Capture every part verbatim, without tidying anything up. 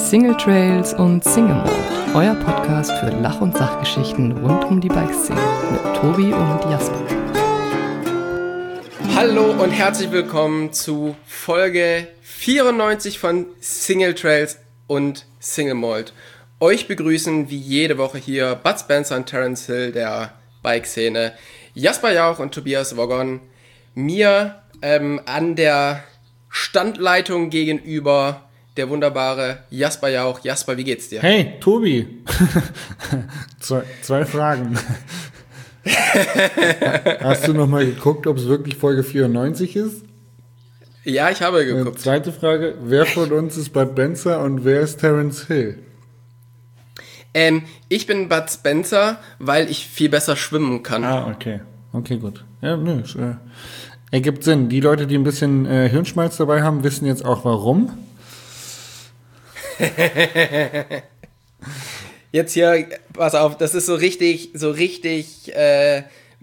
Single Trails und Single Mode, euer Podcast für Lach- und Sachgeschichten rund um die Bikeszene mit Tobi und Jasper. Hallo und herzlich willkommen zu Folge vierundneunzig von Single Trails und Single Mode. Euch begrüßen wie jede Woche hier Bud Spencer und Terence Hill der Bikeszene, Jasper Jauch und Tobias Woggon. Mir ähm, an der Standleitung gegenüber der wunderbare Jasper Jauch. Jasper, wie geht's dir? Hey, Tobi. zwei, zwei Fragen. Hast du nochmal geguckt, ob es wirklich Folge vierundneunzig ist? Ja, ich habe geguckt. Und zweite Frage, wer von uns ist Bud Spencer und wer ist Terence Hill? Ähm, ich bin Bud Spencer, weil ich viel besser schwimmen kann. Ah, okay. Okay, gut. Ja, nö, äh, ergibt Sinn. Die Leute, die ein bisschen äh, Hirnschmalz dabei haben, wissen jetzt auch warum. Jetzt hier, pass auf, das ist so richtig, so richtig äh,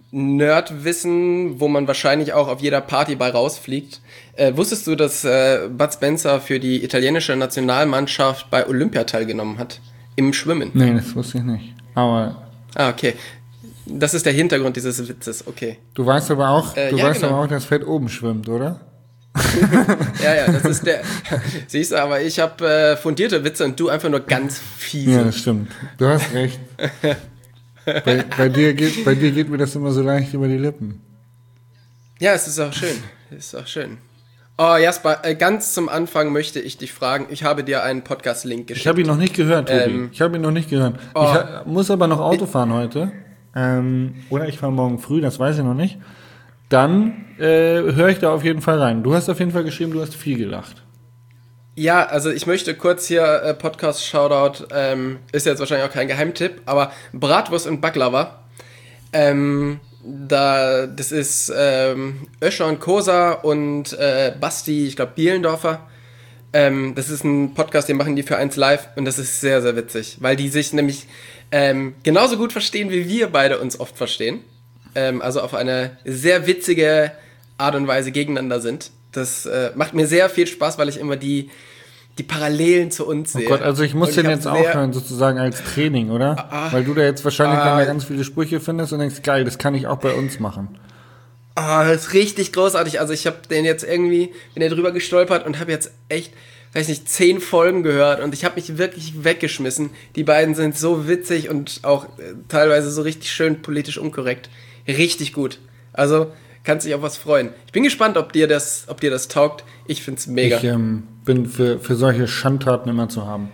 Nerdwissen, wo man wahrscheinlich auch auf jeder Party bei rausfliegt. Äh, wusstest du, dass äh, Bud Spencer für die italienische Nationalmannschaft bei Olympia teilgenommen hat? Im Schwimmen? Nee, das wusste ich nicht. Aber Ah, okay. Das ist der Hintergrund dieses Witzes, okay. du weißt aber auch, Äh, du ja, weißt genau. aber auch, dass Fett oben schwimmt, oder? Ja, ja, das ist der. Siehst du, aber ich habe äh, fundierte Witze und du einfach nur ganz fiese. Ja, das stimmt. Du hast recht. bei, bei, dir geht, bei dir geht mir das immer so leicht über die Lippen. Ja, es ist auch schön. Es ist auch schön. Oh, Jasper, äh, ganz zum Anfang möchte ich dich fragen. Ich habe dir einen Podcast-Link geschickt. Ich habe ihn noch nicht gehört, Tobi. Ähm, ich habe ihn noch nicht gehört. Oh. Ich ha- muss aber noch Auto fahren heute. Ähm, oder ich fahre morgen früh, das weiß ich noch nicht. Dann äh, höre ich da auf jeden Fall rein. Du hast auf jeden Fall geschrieben, du hast viel gelacht. Ja, also ich möchte kurz hier äh, Podcast-Shoutout, ähm, ist jetzt wahrscheinlich auch kein Geheimtipp, aber Bratwurst und Baklava, ähm, da, das ist ähm, Öscher und Kosa und äh, Basti, ich glaube Bielendorfer. Ähm, das ist ein Podcast, den machen die für eins Live und das ist sehr, sehr witzig, weil die sich nämlich ähm, genauso gut verstehen, wie wir beide uns oft verstehen. Ähm, also auf eine sehr witzige Art und Weise gegeneinander sind. Das äh, macht mir sehr viel Spaß, weil ich immer die, die Parallelen zu uns Oh sehe. Gott, also ich muss Und den ich jetzt hab sehr- aufhören, sozusagen als Training, oder? Ah, Weil du da jetzt wahrscheinlich ah, dann da ganz viele Sprüche findest und denkst, geil, das kann ich auch bei uns machen. Ah, das ist richtig großartig. Also ich habe den jetzt irgendwie, bin da drüber gestolpert und habe jetzt echt, weiß nicht, zehn Folgen gehört und ich habe mich wirklich weggeschmissen. Die beiden sind so witzig und auch äh, teilweise so richtig schön politisch unkorrekt. Richtig gut. Also kannst dich auf was freuen. Ich bin gespannt, ob dir das, ob dir das taugt. Ich find's mega. Ich ähm, bin für, für solche Schandtaten immer zu haben.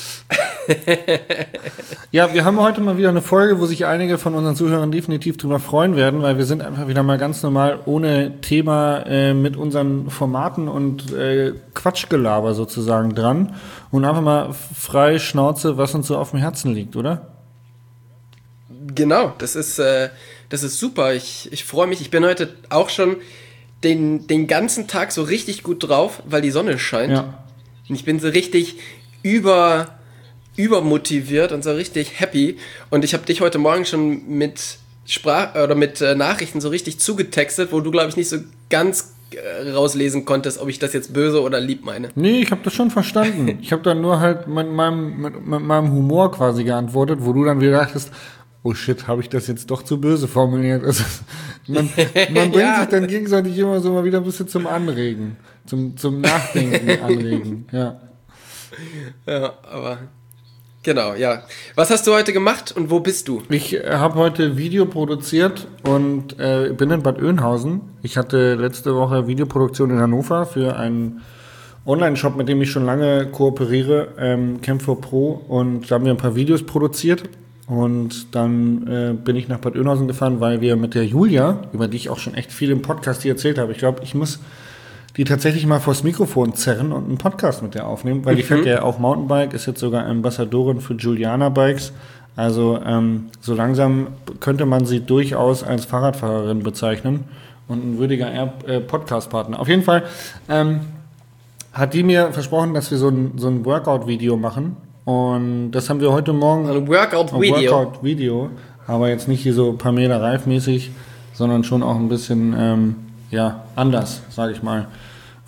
Ja, wir haben heute mal wieder eine Folge, wo sich einige von unseren Zuhörern definitiv drüber freuen werden, weil wir sind einfach wieder mal ganz normal ohne Thema äh, mit unseren Formaten und äh, Quatschgelaber sozusagen dran und einfach mal frei Schnauze, was uns so auf dem Herzen liegt, oder? Genau, das ist, äh, das ist super. Ich, ich freue mich. Ich bin heute auch schon den, den ganzen Tag so richtig gut drauf, weil die Sonne scheint. Ja. Und ich bin so richtig über, übermotiviert und so richtig happy. Und ich habe dich heute Morgen schon mit Sprach oder mit äh, Nachrichten so richtig zugetextet, wo du, glaube ich, nicht so ganz äh, rauslesen konntest, ob ich das jetzt böse oder lieb meine. Nee, ich habe das schon verstanden. Ich habe dann nur halt mit meinem, mit, mit meinem Humor quasi geantwortet, wo du dann wieder dachtest, oh shit, habe ich das jetzt doch zu böse formuliert? Also, man, man bringt Ja. sich dann gegenseitig immer so mal wieder ein bisschen zum Anregen, zum, zum Nachdenken anregen, ja. Ja, aber genau, ja. Was hast du heute gemacht und wo bist du? Ich äh, habe heute Video produziert und äh, bin in Bad Oeynhausen. Ich hatte letzte Woche Videoproduktion in Hannover für einen Online-Shop, mit dem ich schon lange kooperiere, ähm, Camp for Pro, und da haben wir ein paar Videos produziert. Und dann äh, bin ich nach Bad Oeynhausen gefahren, weil wir mit der Julia, über die ich auch schon echt viel im Podcast hier erzählt habe, ich glaube, ich muss die tatsächlich mal vors Mikrofon zerren und einen Podcast mit der aufnehmen, weil die fährt ja auch Mountainbike, ist jetzt sogar Ambassadorin für Juliana Bikes. Also ähm, so langsam könnte man sie durchaus als Fahrradfahrerin bezeichnen und ein würdiger äh, Podcast-Partner. Auf jeden Fall ähm, hat die mir versprochen, dass wir so ein, so ein Workout-Video machen. Und das haben wir heute Morgen. Ein Workout-Video. Workout-Video. Aber jetzt nicht hier so Pamela Reif-mäßig, sondern schon auch ein bisschen, ähm, ja, anders, sage ich mal.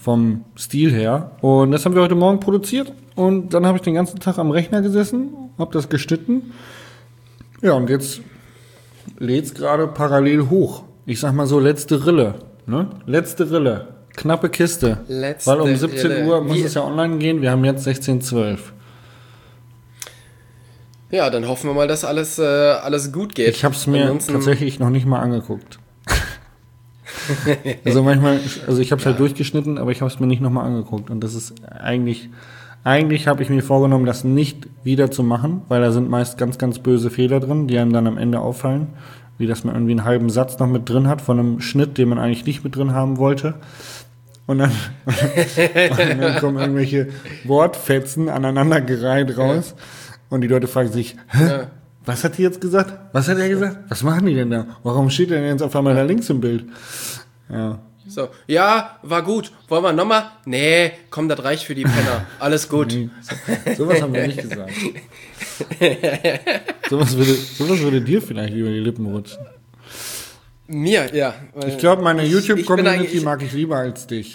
vom Stil her. Und das haben wir heute Morgen produziert. Und dann habe ich den ganzen Tag am Rechner gesessen, habe das geschnitten. Ja, und jetzt lädt es gerade parallel hoch. Ich sag mal so, letzte Rille. Ne? Letzte Rille. Knappe Kiste. Letzte Weil um siebzehn Rille. Uhr muss Wie- es ja online gehen. Wir haben jetzt sechzehn Uhr zwölf. Ja, dann hoffen wir mal, dass alles, äh, alles gut geht. Ich habe es mir Ansonsten- tatsächlich noch nicht mal angeguckt. Also manchmal, also ich habe es halt durchgeschnitten, aber ich habe es mir nicht nochmal angeguckt. Und das ist eigentlich, eigentlich habe ich mir vorgenommen, das nicht wieder zu machen, weil da sind meist ganz, ganz böse Fehler drin, die einem dann am Ende auffallen. Wie dass man irgendwie einen halben Satz noch mit drin hat von einem Schnitt, den man eigentlich nicht mit drin haben wollte. Und dann, und dann kommen irgendwelche Wortfetzen aneinandergereiht raus. Und die Leute fragen sich, hä? Ja. Was hat die jetzt gesagt? Was hat er gesagt? Was machen die denn da? Warum steht der denn jetzt auf einmal da links im Bild? Ja. So, ja, war gut. Wollen wir nochmal? Nee, komm, das reicht für die Penner. Alles gut. Nee, so, sowas haben wir nicht gesagt. Sowas würde, sowas würde dir vielleicht über die Lippen rutschen. Mir, ja. weil Ich glaube, meine ich- ich bin YouTube-Community eigentlich- mag ich lieber als dich.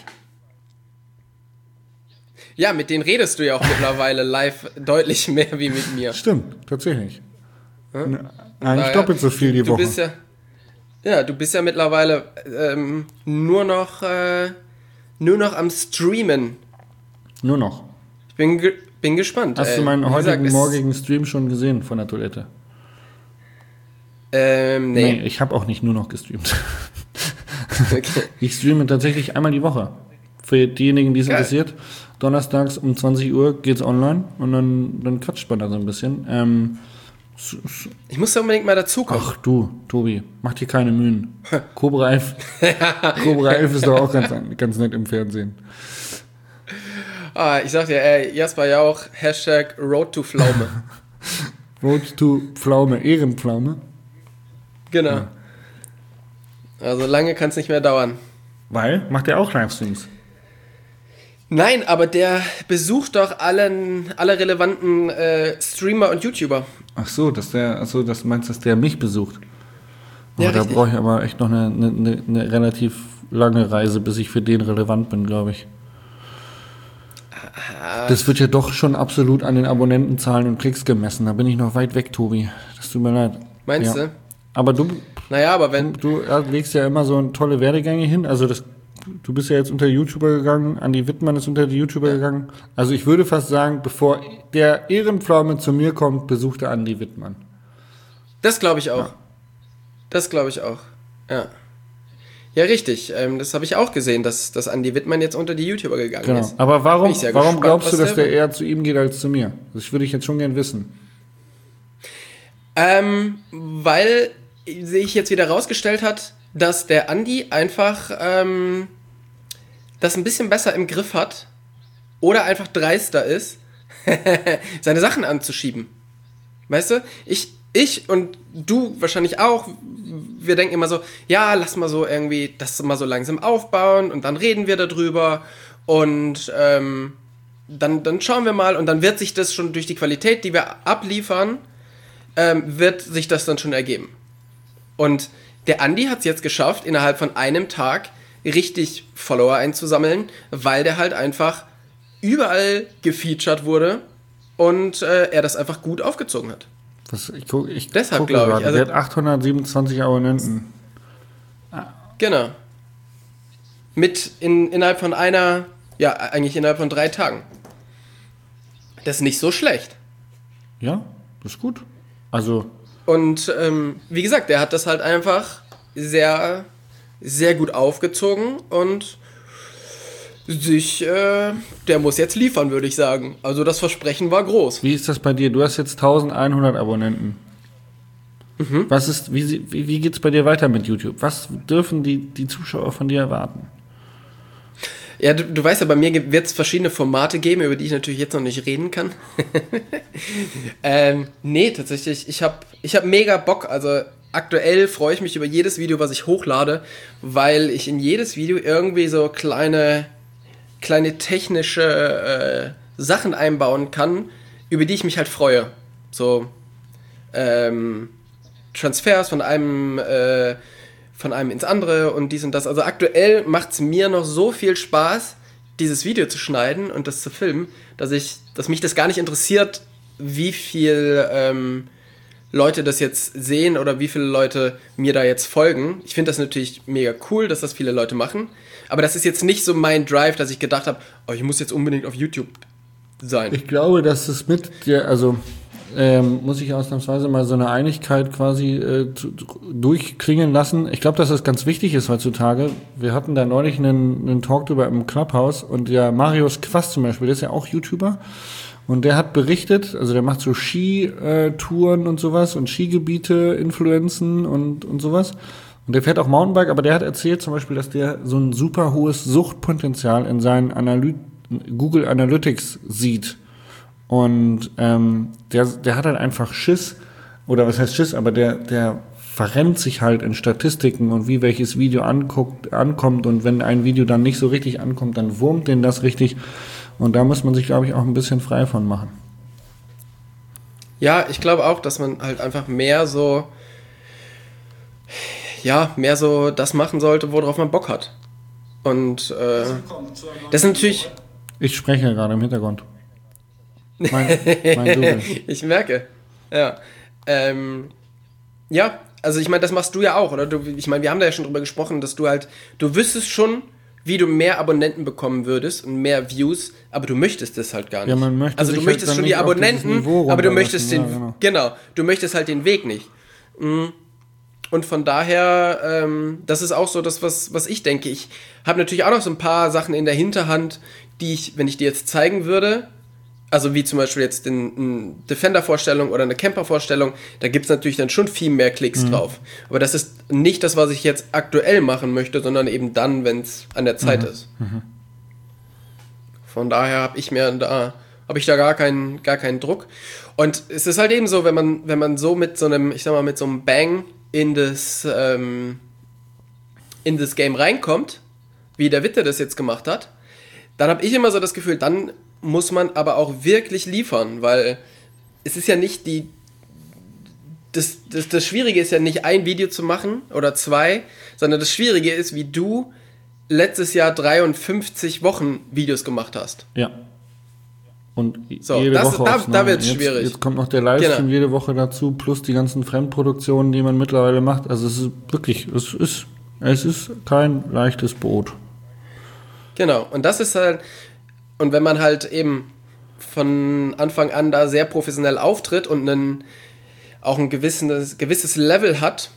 Ja, mit denen redest du ja auch mittlerweile live deutlich mehr wie mit mir. Stimmt, tatsächlich. Ne, Eigentlich Daher- doppelt so viel die du Woche. Bist ja, ja, du bist ja mittlerweile ähm, nur noch äh, nur noch am Streamen. Nur noch. Ich bin, ge bin gespannt. Hast ey. du meinen Wie gesagt, heutigen, es- morgigen Stream schon gesehen von der Toilette? Ähm, nee. Nee, ich habe auch nicht nur noch gestreamt. Okay. Ich streame tatsächlich einmal die Woche. Für diejenigen, die es Geil. interessiert. Donnerstags um zwanzig Uhr geht's online und dann, dann quatscht man da so ein bisschen. Ähm, s- s- Ich muss da unbedingt mal dazukommen. ach du, Tobi, mach dir keine Mühen. Cobra elf, Cobra elf ist doch auch ganz, ganz nett im Fernsehen. Ah, ich sag dir, ey, Jasper Jauch, Hashtag Road to Pflaume. Road to Pflaume, Ehrenpflaume. Genau. Also lange kann es nicht mehr dauern. Weil, macht er auch Livestreams? Nein, aber der besucht doch allen, alle relevanten äh, Streamer und YouTuber. Ach so, dass der, ach so, das meinst, dass der mich besucht? Oh, Ja, da richtig. brauche ich aber echt noch eine, eine, eine relativ lange Reise, bis ich für den relevant bin, glaube ich. Das wird ja doch schon absolut an den Abonnentenzahlen und Klicks gemessen. Da bin ich noch weit weg, Tobi. Das tut mir leid. Meinst ja. du? Aber du, Naja, aber wenn. du legst ja immer so tolle Werdegänge hin. Also das, du bist ja jetzt unter YouTuber gegangen, Andi Wittmann ist unter die YouTuber gegangen. Also ich würde fast sagen, bevor der Ehrenpflaume zu mir kommt, besucht er Andi Wittmann. Das glaube ich auch. Ja. Das glaube ich auch. Ja. Ja, richtig. Ähm, das habe ich auch gesehen, dass, dass Andi Wittmann jetzt unter die YouTuber gegangen Genau. ist. Aber warum, Bin ich sehr warum gespannt, glaubst du, was dass der der eher zu ihm geht als zu mir? Das würde ich jetzt schon gern wissen. Ähm, weil sich jetzt wieder rausgestellt hat, dass der Andi einfach ähm, das ein bisschen besser im Griff hat oder einfach dreister ist, seine Sachen anzuschieben. Weißt du? Ich, ich und du wahrscheinlich auch, wir denken immer so, ja, lass mal so irgendwie das mal so langsam aufbauen und dann reden wir darüber und ähm, dann, dann schauen wir mal und dann wird sich das schon durch die Qualität, die wir abliefern, ähm, wird sich das dann schon ergeben. Und der Andi hat es jetzt geschafft, innerhalb von einem Tag richtig Follower einzusammeln, weil der halt einfach überall gefeatured wurde und äh, er das einfach gut aufgezogen hat. Was, ich guck, ich Deshalb gucke glaube ich, gerade, also- der hat achthundertsiebenundzwanzig Abonnenten. Genau. Mit in, innerhalb von einer, ja, eigentlich innerhalb von drei Tagen. Das ist nicht so schlecht. Ja, das ist gut. Also, Und ähm, wie gesagt, der hat das halt einfach sehr, sehr gut aufgezogen und sich, äh, der muss jetzt liefern, würde ich sagen. Also das Versprechen war groß. wie ist das bei dir? Du hast jetzt eintausendeinhundert Abonnenten. Mhm. Was ist, wie, sie- wie, wie geht's bei dir weiter mit YouTube? Was dürfen die, die Zuschauer von dir erwarten? Ja, du, du weißt ja, bei mir wird es verschiedene Formate geben, über die ich natürlich jetzt noch nicht reden kann. ähm, nee, tatsächlich, ich habe ich hab mega Bock. Also aktuell freue ich mich über jedes Video, was ich hochlade, weil ich in jedes Video irgendwie so kleine, kleine technische äh, Sachen einbauen kann, über die ich mich halt freue. So ähm, Transfers von einem äh, von einem ins andere und dies und das. Also aktuell macht es mir noch so viel Spaß, dieses Video zu schneiden und das zu filmen, dass ich, dass mich das gar nicht interessiert, wie viel ähm, Leute das jetzt sehen oder wie viele Leute mir da jetzt folgen. Ich finde das natürlich mega cool, dass das viele Leute machen, aber das ist jetzt nicht so mein Drive, dass ich gedacht habe, oh, ich muss jetzt unbedingt auf YouTube sein. Ich glaube, dass es mit dir, also ähm, muss ich ausnahmsweise mal so eine Einigkeit quasi äh, zu, durchklingen lassen. Ich glaube, dass das ganz wichtig ist heutzutage. Wir hatten da neulich einen, einen Talk drüber im Clubhouse und der Marius Quast zum Beispiel, der ist ja auch YouTuber und der hat berichtet, also der macht so Skitouren und sowas und Skigebiete, Influenzen und, und sowas. Und der fährt auch Mountainbike, aber der hat erzählt zum Beispiel, dass der so ein super hohes Suchtpotenzial in seinen Analy- Google Analytics sieht. Und ähm, der, der hat halt einfach Schiss, oder was heißt Schiss, aber der, der verrennt sich halt in Statistiken und wie welches Video anguckt, ankommt und wenn ein Video dann nicht so richtig ankommt, dann wurmt den das richtig und da muss man sich, glaube ich, auch ein bisschen frei von machen. Ja, ich glaube auch, dass man halt einfach mehr so, ja, mehr so das machen sollte, worauf man Bock hat. Und äh, das ist natürlich... Ich spreche gerade im Hintergrund. Mein, mein ich merke. Ja. Ähm, ja, also ich meine, das machst du ja auch, oder? Du, ich meine, wir haben da ja schon drüber gesprochen, dass du halt, du wüsstest schon, wie du mehr Abonnenten bekommen würdest und mehr Views, aber du möchtest das halt gar nicht. Ja, man möchte also du sich möchtest halt schon die Abonnenten, aber du möchtest den, ja, genau. genau, du möchtest halt den Weg nicht. Und von daher, ähm, das ist auch so das, was, was ich denke. Ich habe natürlich auch noch so ein paar Sachen in der Hinterhand, die ich, wenn ich dir jetzt zeigen würde, also wie zum Beispiel jetzt eine Defender-Vorstellung oder eine Camper-Vorstellung, da gibt es natürlich dann schon viel mehr Klicks mhm. drauf. Aber das ist nicht das, was ich jetzt aktuell machen möchte, sondern eben dann, wenn es an der Zeit mhm. ist. Mhm. Von daher habe ich mir da, habe ich da gar keinen, gar keinen Druck. Und es ist halt eben so, wenn man, wenn man so mit so einem, ich sag mal, mit so einem Bang in das, ähm, in das Game reinkommt, wie der Witte das jetzt gemacht hat, dann habe ich immer so das Gefühl, dann muss man aber auch wirklich liefern, weil es ist ja nicht die, das, das, das Schwierige ist ja nicht ein Video zu machen oder zwei, sondern das Schwierige ist, wie du letztes Jahr dreiundfünfzig Wochen Videos gemacht hast. Ja. Und so, jede das, Woche da, aufs da wird es jetzt, schwierig. Jetzt kommt noch der Livestream genau. jede Woche dazu, plus die ganzen Fremdproduktionen, die man mittlerweile macht. Also es ist wirklich, es ist, es ist kein leichtes Brot. Genau, und das ist halt, und wenn man halt eben von Anfang an da sehr professionell auftritt und einen, auch ein gewisses, gewisses Level hat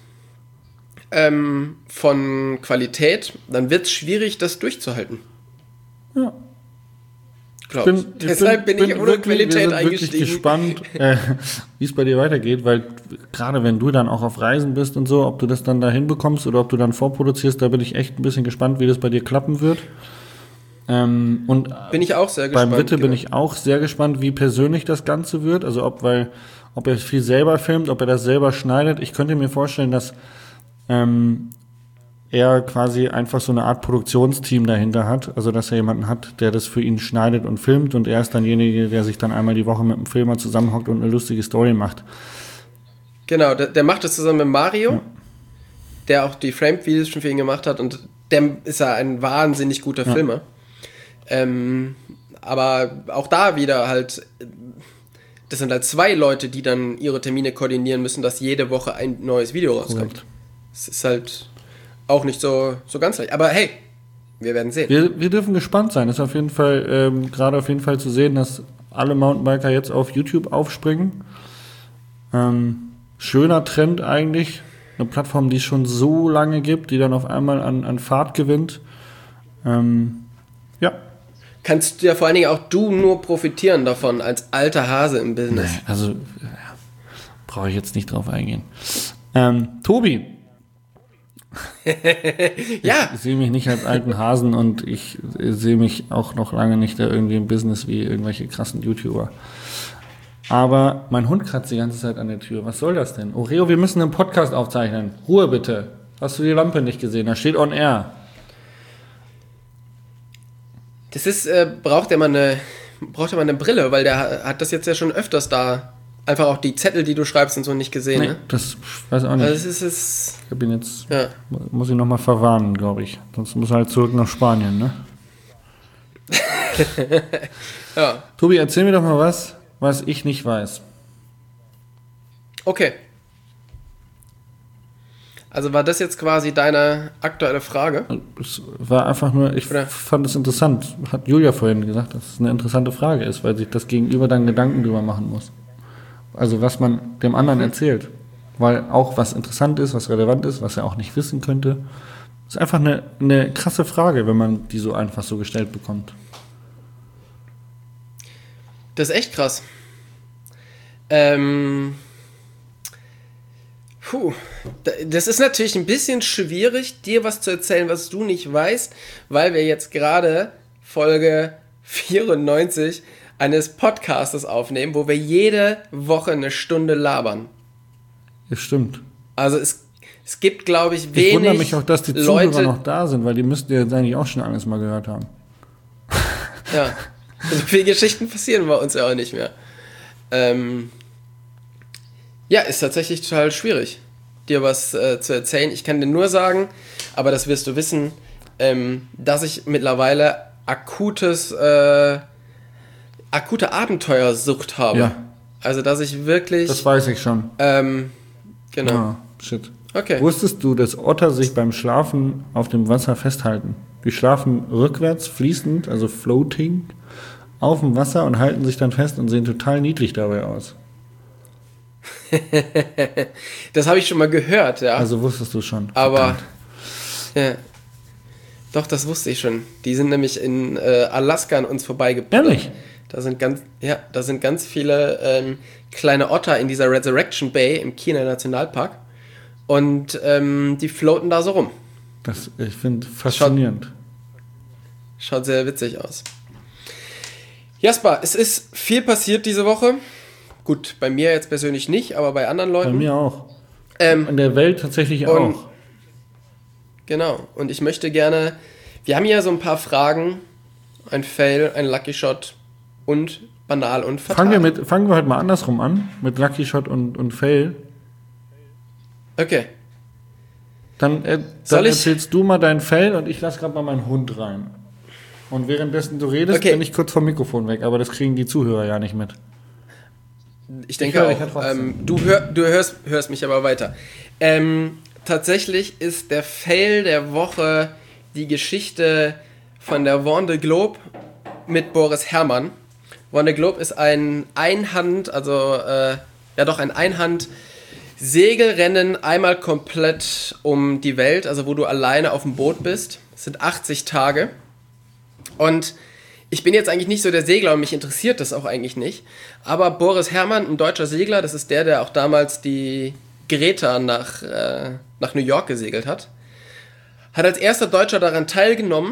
ähm, von Qualität, dann wird es schwierig, das durchzuhalten. Ja. Ich bin, Deshalb bin, bin, bin ich ohne wirklich, Qualität wir sind eingestiegen. Wirklich gespannt, äh, wie es bei dir weitergeht, weil gerade wenn du dann auch auf Reisen bist und so, ob du das dann da hinbekommst oder ob du dann vorproduzierst, da bin ich echt ein bisschen gespannt, wie das bei dir klappen wird. Ähm, und bin ich auch sehr gespannt. Beim Witte genau. bin ich auch sehr gespannt, wie persönlich das Ganze wird. Also ob, weil, ob er viel selber filmt, ob er das selber schneidet. Ich könnte mir vorstellen, dass ähm, er quasi einfach so eine Art Produktionsteam dahinter hat. Also dass er jemanden hat, der das für ihn schneidet und filmt und er ist dann derjenige, der sich dann einmal die Woche mit dem Filmer zusammenhockt und eine lustige Story macht. Genau, der, der macht das zusammen mit Mario, ja. der auch die Framed-Videos schon für ihn gemacht hat und der ist ja ein wahnsinnig guter ja. Filmer. Ähm, aber auch da wieder halt, das sind halt zwei Leute, die dann ihre Termine koordinieren müssen, dass jede Woche ein neues Video rauskommt. Es ist halt auch nicht so, so ganz leicht. Aber hey, wir werden sehen. Wir, wir dürfen gespannt sein. Es ist auf jeden Fall, ähm, gerade auf jeden Fall zu sehen, dass alle Mountainbiker jetzt auf YouTube aufspringen. Ähm, schöner Trend eigentlich. Eine Plattform, die es schon so lange gibt, die dann auf einmal an, an Fahrt gewinnt. Ähm, ja. Kannst ja vor allen Dingen auch du nur profitieren davon, als alter Hase im Business. Nee, also ja, brauche ich jetzt nicht drauf eingehen. Ähm, Tobi. ja. Ich sehe mich nicht als alten Hasen und ich sehe mich auch noch lange nicht da irgendwie im Business wie irgendwelche krassen YouTuber. Aber mein Hund kratzt die ganze Zeit an der Tür. Was soll das denn? Oreo, wir müssen einen Podcast aufzeichnen. Ruhe bitte. Hast du die Lampe nicht gesehen? Da steht on air. Das ist, äh, braucht er mal eine, braucht er mal eine Brille, weil der hat das jetzt ja schon öfters da. Einfach auch die Zettel, die du schreibst und so nicht gesehen, nee, ne? Das weiß auch nicht. Also das ist es. Ich habe ihn jetzt, ja. muss ich nochmal verwarnen, glaube ich. Sonst muss er halt zurück nach Spanien, ne? Ja. Tobi, erzähl mir doch mal was, was ich nicht weiß. Okay. Also war das jetzt quasi deine aktuelle Frage? Es war einfach nur, ich Oder? fand es interessant, hat Julia vorhin gesagt, dass es eine interessante Frage ist, weil sich das Gegenüber dann Gedanken drüber machen muss. Also was man dem anderen Mhm. erzählt. Weil auch was interessant ist, was relevant ist, was er auch nicht wissen könnte. Ist einfach eine, eine krasse Frage, wenn man die so einfach so gestellt bekommt. Das ist echt krass. Ähm... Puh, das ist natürlich ein bisschen schwierig, dir was zu erzählen, was du nicht weißt, weil wir jetzt gerade Folge vierundneunzig eines Podcastes aufnehmen, wo wir jede Woche eine Stunde labern. Das stimmt. Also es, es gibt, glaube ich, Ich wenig wundere mich auch, dass die Zuhörer Leute, noch da sind, weil die müssten ja jetzt eigentlich auch schon alles mal gehört haben. ja, so viele Geschichten passieren bei uns ja auch nicht mehr. Ähm, ja, ist tatsächlich total schwierig, dir was äh, zu erzählen. Ich kann dir nur sagen, aber das wirst du wissen, ähm, dass ich mittlerweile akutes, äh, akute Abenteuersucht habe. Ja. Also, dass ich wirklich, Das weiß ich schon. ähm, genau. Ah, shit. Okay. Wusstest du, dass Otter sich beim Schlafen auf dem Wasser festhalten? Die schlafen rückwärts, fließend, also floating, auf dem Wasser und halten sich dann fest und sehen total niedlich dabei aus. Das habe ich schon mal gehört, ja. Also wusstest du schon. Aber, Verdammt. ja. Doch, das wusste ich schon. Die sind nämlich in äh, Alaska an uns vorbeigebracht. Ehrlich? Da sind ganz, ja, da sind ganz viele ähm, kleine Otter in dieser Resurrection Bay im Kiener Nationalpark. Und ähm, die floaten da so rum. Das, ich finde faszinierend. Schaut sehr witzig aus. Jasper, es ist viel passiert diese Woche. Gut, bei mir jetzt persönlich nicht, aber bei anderen Bei Leuten. mir auch. Ähm, In der Welt tatsächlich und- auch. Genau. Und ich möchte gerne, wir haben hier so ein paar Fragen. Ein Fail, ein Lucky Shot und banal und fatal. Fangen wir, mit, fangen wir heute mal andersrum an, mit Lucky Shot und, und Fail. Okay. Dann, äh, Soll dann ich- erzählst du mal deinen Fail und ich lasse gerade mal meinen Hund rein. Und währenddessen du redest, Okay. bin ich kurz vom Mikrofon weg, aber das kriegen die Zuhörer ja nicht mit. Ich denke Ich höre dich ja auch. trotzdem. Ähm, du hör, du hörst, hörst mich aber weiter. Ähm, tatsächlich ist der Fail der Woche die Geschichte von der Vendée Globe mit Boris Herrmann. Vendée Globe ist ein Einhand, also äh, ja doch ein Einhand-Segelrennen einmal komplett um die Welt, also wo du alleine auf dem Boot bist. Das sind achtzig Tage. Und ich bin jetzt eigentlich nicht so der Segler und mich interessiert das auch eigentlich nicht. Aber Boris Herrmann, ein deutscher Segler, das ist der, der auch damals die Greta nach, äh, nach New York gesegelt hat, hat als erster Deutscher daran teilgenommen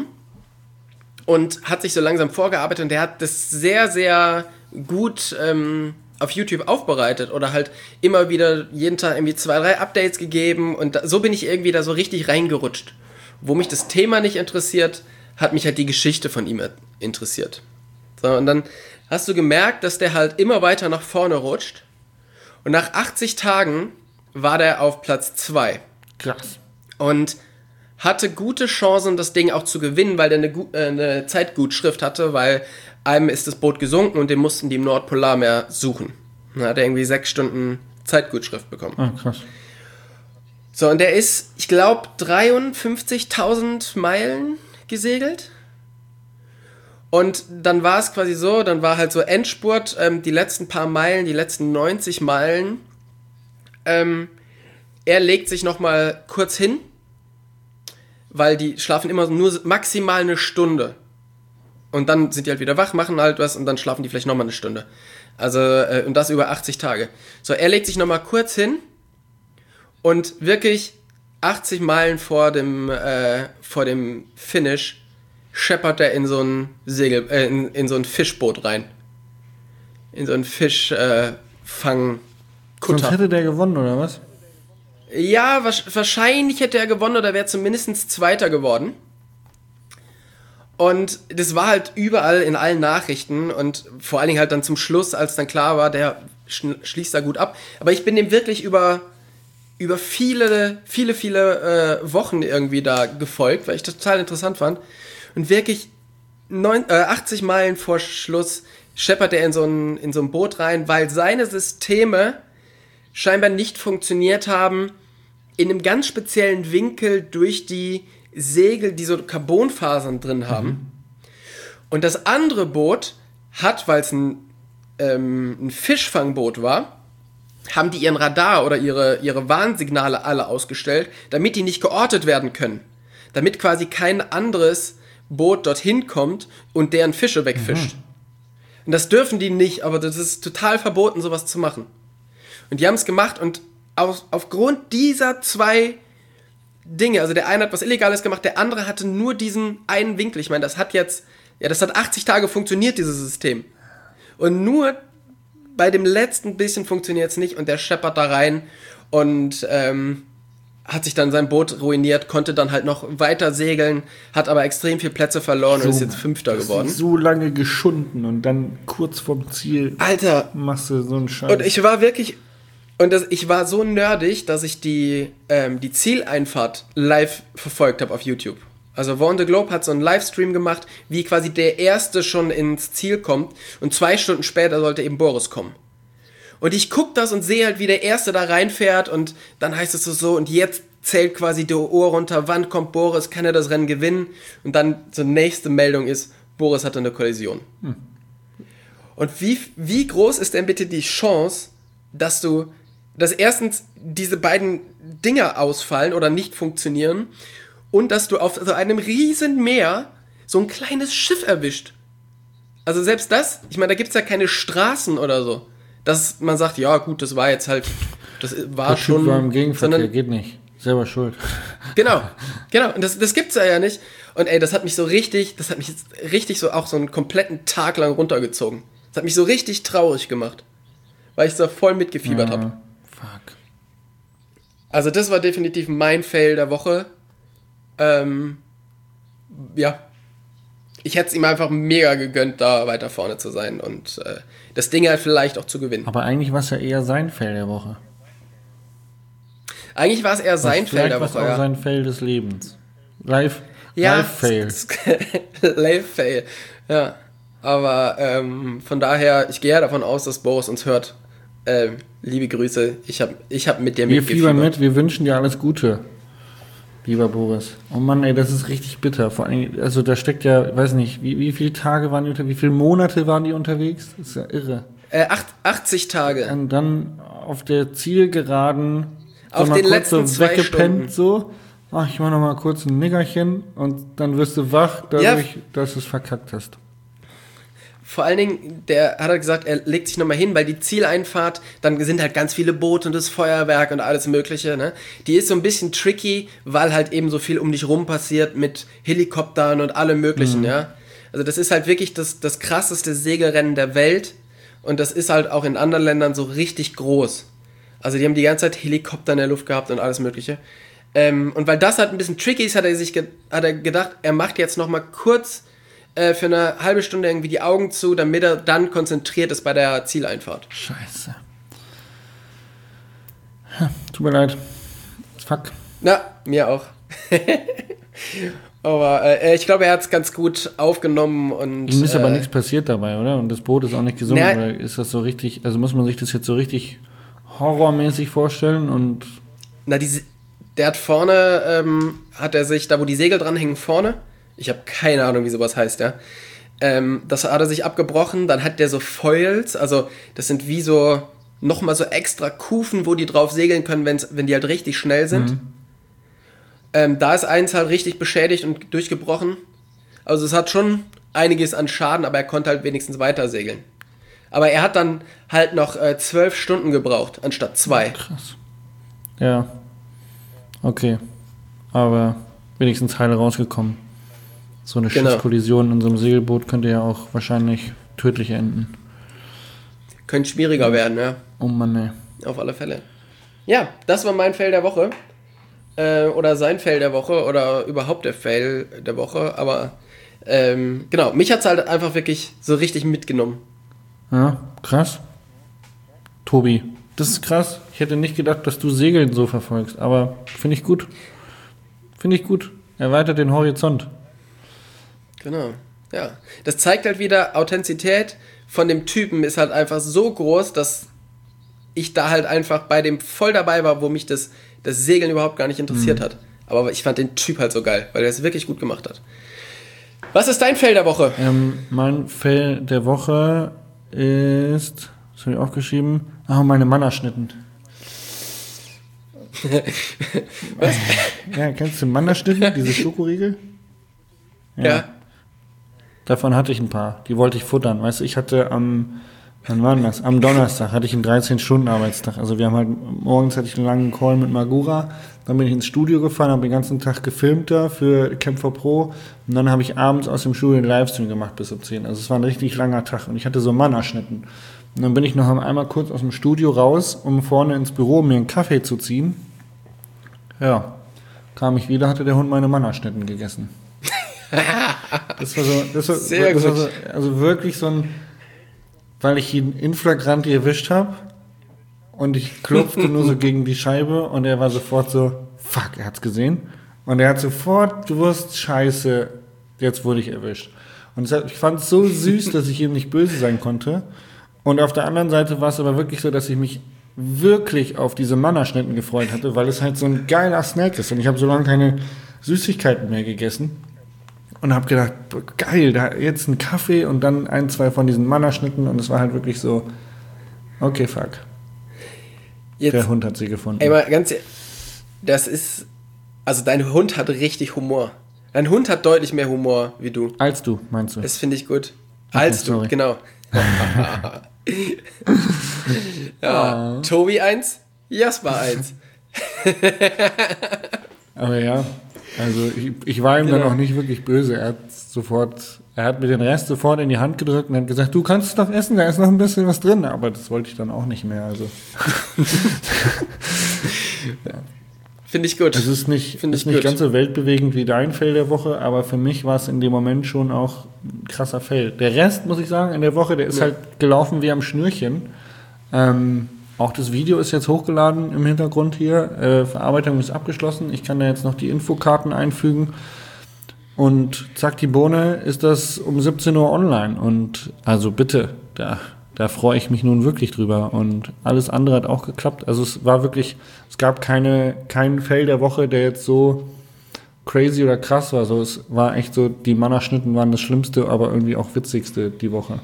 und hat sich so langsam vorgearbeitet. Und der hat das sehr, sehr gut ähm, auf YouTube aufbereitet oder halt immer wieder jeden Tag irgendwie zwei, drei Updates gegeben. Und da, so bin ich irgendwie da so richtig reingerutscht. Wo mich das Thema nicht interessiert, hat mich halt die Geschichte von ihm interessiert. So, und dann hast du gemerkt, dass der halt immer weiter nach vorne rutscht. Und nach achtzig Tagen war der auf Platz zwei. Krass. Und hatte gute Chancen, das Ding auch zu gewinnen, weil der eine, Gu- äh, eine Zeitgutschrift hatte, weil einem ist das Boot gesunken und den mussten die im Nordpolarmeer suchen. Dann hat er irgendwie sechs Stunden Zeitgutschrift bekommen. Ah, krass. So, und der ist, ich glaube, dreiundfünfzigtausend Meilen gesegelt. Und dann war es quasi so, dann war halt so Endspurt, ähm, die letzten paar Meilen, die letzten neunzig Meilen. Ähm, er legt sich nochmal kurz hin, weil die schlafen immer nur maximal eine Stunde. Und dann sind die halt wieder wach, machen halt was und dann schlafen die vielleicht nochmal eine Stunde. Also, äh, und das über achtzig Tage. So, er legt sich nochmal kurz hin und wirklich achtzig Meilen vor dem, äh, vor dem Finish scheppert er in so ein Segel, äh, in, in so ein Fischboot rein. In so ein Fischfangkutter. Äh, Sonst hätte der gewonnen, oder was? Ja, wasch- wahrscheinlich hätte er gewonnen oder wäre zumindest Zweiter geworden. Und das war halt überall in allen Nachrichten und vor allen Dingen halt dann zum Schluss, als dann klar war, der schn- schließt da gut ab. Aber ich bin dem wirklich über, über viele, viele, viele äh, Wochen irgendwie da gefolgt, weil ich das total interessant fand. Und wirklich neun, äh, achtzig Meilen vor Schluss scheppert er in so ein, in so ein Boot rein, weil seine Systeme scheinbar nicht funktioniert haben, in einem ganz speziellen Winkel durch die Segel, die so Carbonfasern drin haben. Mhm. Und das andere Boot hat, weil es ein, ähm, ein Fischfangboot war, haben die ihren Radar oder ihre, ihre Warnsignale alle ausgestellt, damit die nicht geortet werden können. Damit quasi kein anderes Boot dorthin kommt und deren Fische wegfischt. Mhm. Und das dürfen die nicht, aber das ist total verboten, sowas zu machen. Und die haben es gemacht und auf, aufgrund dieser zwei Dinge, also der eine hat was Illegales gemacht, der andere hatte nur diesen einen Winkel. Ich meine, das hat jetzt, ja, das hat achtzig Tage funktioniert, dieses System. Und nur bei dem letzten bisschen funktioniert es nicht und der scheppert da rein und ähm, hat sich dann sein Boot ruiniert, konnte dann halt noch weiter segeln, hat aber extrem viel Plätze verloren so, und ist jetzt Fünfter geworden. So lange geschunden und dann kurz vorm Ziel Alter, machst du so einen Scheiß. Und ich war wirklich, und das, ich war so nerdig, dass ich die, ähm, die Zieleinfahrt live verfolgt habe auf YouTube. Also War on the Globe hat so einen Livestream gemacht, wie quasi der Erste schon ins Ziel kommt und zwei Stunden später sollte eben Boris kommen. Und ich guck das und sehe halt, wie der Erste da reinfährt und dann heißt es so, so und jetzt zählt quasi die Uhr runter, wann kommt Boris, kann er das Rennen gewinnen? Und dann so nächste Meldung ist, Boris hatte eine Kollision. Hm. Und wie, wie groß ist denn bitte die Chance, dass du, dass erstens diese beiden Dinger ausfallen oder nicht funktionieren und dass du auf so einem riesen Meer so ein kleines Schiff erwischt? Also selbst das, ich meine, da gibt's ja keine Straßen oder so. Dass man sagt, ja gut, das war jetzt halt, das war das schon... war im Gegenverkehr, sondern, geht nicht. Selber schuld. Genau, genau. Und das, das gibt's ja, ja nicht. Und ey, das hat mich so richtig, das hat mich jetzt richtig so auch so einen kompletten Tag lang runtergezogen. Das hat mich so richtig traurig gemacht. Weil ich da voll mitgefiebert ja, habe. Fuck. Also das war definitiv mein Fail der Woche. Ähm, ja. Ich hätte es ihm einfach mega gegönnt, da weiter vorne zu sein und äh, das Ding halt vielleicht auch zu gewinnen. Aber eigentlich war es ja eher sein Fail der Woche. Eigentlich war es eher sein Fail der Woche, auch ja. sein Fail des Lebens. Live, ja, Live Fail. Live Fail, ja. Aber ähm, von daher, ich gehe ja davon aus, dass Boris uns hört. Ähm, liebe Grüße, ich habe ich hab mit dir wir mitgefiebert. Wir fiebern mit, wir wünschen dir alles Gute. Lieber Boris. Oh Mann, ey, das ist richtig bitter. Vor allem, also da steckt ja, weiß nicht, wie, wie viele Tage waren die unterwegs, wie viele Monate waren die unterwegs? Das ist ja irre. Äh, acht, achtzig Tage. Und dann auf der Zielgeraden auf den letzten so zwei weggepennt, Stunden. so. Ach, ich mach noch mal kurz ein Nickerchen und dann wirst du wach, dadurch, ja. dass du es verkackt hast. Vor allen Dingen, der hat er gesagt, er legt sich nochmal hin, weil die Zieleinfahrt, dann sind halt ganz viele Boote und das Feuerwerk und alles mögliche, ne? Die ist so ein bisschen tricky, weil halt eben so viel um dich rum passiert mit Helikoptern und allem möglichen, mhm. ja? Also das ist halt wirklich das, das krasseste Segelrennen der Welt und das ist halt auch in anderen Ländern so richtig groß. Also die haben die ganze Zeit Helikopter in der Luft gehabt und alles mögliche. Ähm, und weil das halt ein bisschen tricky ist, hat er sich ge- hat er gedacht, er macht jetzt nochmal kurz für eine halbe Stunde irgendwie die Augen zu, damit er dann konzentriert ist bei der Zieleinfahrt. Scheiße. Ja, tut mir leid. Fuck. Na, mir auch. Aber äh, ich glaube, er hat es ganz gut aufgenommen und... Ihm ist äh, aber nichts passiert dabei, oder? Und das Boot ist auch nicht gesunken, na, oder ist das so richtig, also muss man sich das jetzt so richtig horrormäßig vorstellen und... Na, die, der hat vorne, ähm, hat er sich, da wo die Segel dranhängen, vorne... Ich habe keine Ahnung, wie sowas heißt, ja. Ähm, das hat er sich abgebrochen, dann hat der so Foils, also das sind wie so, nochmal so extra Kufen, wo die drauf segeln können, wenn's, wenn die halt richtig schnell sind. Mhm. Ähm, da ist eins halt richtig beschädigt und durchgebrochen. Also es hat schon einiges an Schaden, aber er konnte halt wenigstens weiter segeln. Aber er hat dann halt noch äh, zwölf Stunden gebraucht, anstatt zwei. Krass. Ja. Okay. Aber wenigstens heile rausgekommen. So eine genau. Schiffskollision in so einem Segelboot könnte ja auch wahrscheinlich tödlich enden. Könnte schwieriger werden, ja. Oh Mann, ey. Auf alle Fälle. Ja, das war mein Fail der Woche. Äh, oder sein Fail der Woche oder überhaupt der Fail der Woche. Aber ähm, genau, mich hat es halt einfach wirklich so richtig mitgenommen. Ja, krass. Tobi, das ist krass. Ich hätte nicht gedacht, dass du Segeln so verfolgst. Aber finde ich gut. Finde ich gut. Erweitert den Horizont. Genau. Ja, das zeigt halt wieder, Authentizität von dem Typen ist halt einfach so groß, dass ich da halt einfach bei dem voll dabei war, wo mich das, das Segeln überhaupt gar nicht interessiert mhm. hat. Aber ich fand den Typ halt so geil, weil er es wirklich gut gemacht hat. Was ist dein Fail der Woche? Ähm, mein Fail der Woche ist, das habe ich aufgeschrieben, ah, meine Mannerschnitten. Was? Ja, kennst du Mannerschnitten, diese Schokoriegel? Ja. ja. Davon hatte ich ein paar. Die wollte ich futtern. Weißt du, ich hatte am, wann war denn das? Am Donnerstag hatte ich einen dreizehn-Stunden-Arbeitstag. Also wir haben halt, morgens hatte ich einen langen Call mit Magura. Dann bin ich ins Studio gefahren, habe den ganzen Tag gefilmt da für Kämpfer Pro. Und dann habe ich abends aus dem Studio einen Livestream gemacht bis um zehn. Also es war ein richtig langer Tag. Und ich hatte so Mannerschnitten. Und dann bin ich noch einmal kurz aus dem Studio raus, um vorne ins Büro mir einen Kaffee zu ziehen. Ja, kam ich wieder, hatte der Hund meine Mannerschnitten gegessen. Das war so, das war, Sehr das gut. war so, also wirklich so ein, weil ich ihn in flagranti erwischt habe und ich klopfte nur so gegen die Scheibe und er war sofort so, fuck, er hat's gesehen und er hat sofort gewusst, scheiße, jetzt wurde ich erwischt. Und es hat, ich fand es so süß, dass ich ihm nicht böse sein konnte. Und auf der anderen Seite war es aber wirklich so, dass ich mich wirklich auf diese Mannerschnitten gefreut hatte, weil es halt so ein geiler Snack ist und ich habe so lange keine Süßigkeiten mehr gegessen. Und habe gedacht, geil, da jetzt ein Kaffee und dann ein, zwei von diesen Mannerschnitten und es war halt wirklich so, okay, fuck. Jetzt, der Hund hat sie gefunden. Ey, mal ganz ehrlich, das ist, also dein Hund hat richtig Humor. Dein Hund hat deutlich mehr Humor wie du. Als du, meinst du? Das finde ich gut. Okay, Als du, sorry. Genau. Ja, oh. Tobi eins, Jasper eins. Aber ja. Also ich, ich war ihm genau. dann auch nicht wirklich böse. Er hat sofort, er hat mir den Rest sofort in die Hand gedrückt und hat gesagt, du kannst es doch essen, da ist noch ein bisschen was drin. Aber das wollte ich dann auch nicht mehr. Also ja. Finde ich gut. Es ist nicht, ist nicht ganz so weltbewegend wie dein Fail der Woche, aber für mich war es in dem Moment schon auch ein krasser Fail. Der Rest, muss ich sagen, in der Woche, der ist ja. halt gelaufen wie am Schnürchen. Ähm, Auch das Video ist jetzt hochgeladen im Hintergrund hier. Äh, Verarbeitung ist abgeschlossen. Ich kann da jetzt noch die Infokarten einfügen. Und zack, die Bohne, ist das um siebzehn Uhr online. Und also bitte, da, da freue ich mich nun wirklich drüber. Und alles andere hat auch geklappt. Also es war wirklich, es gab keine, keinen Fail der Woche, der jetzt so crazy oder krass war. So, es war echt so, die Mannerschnitten waren das Schlimmste, aber irgendwie auch witzigste die Woche.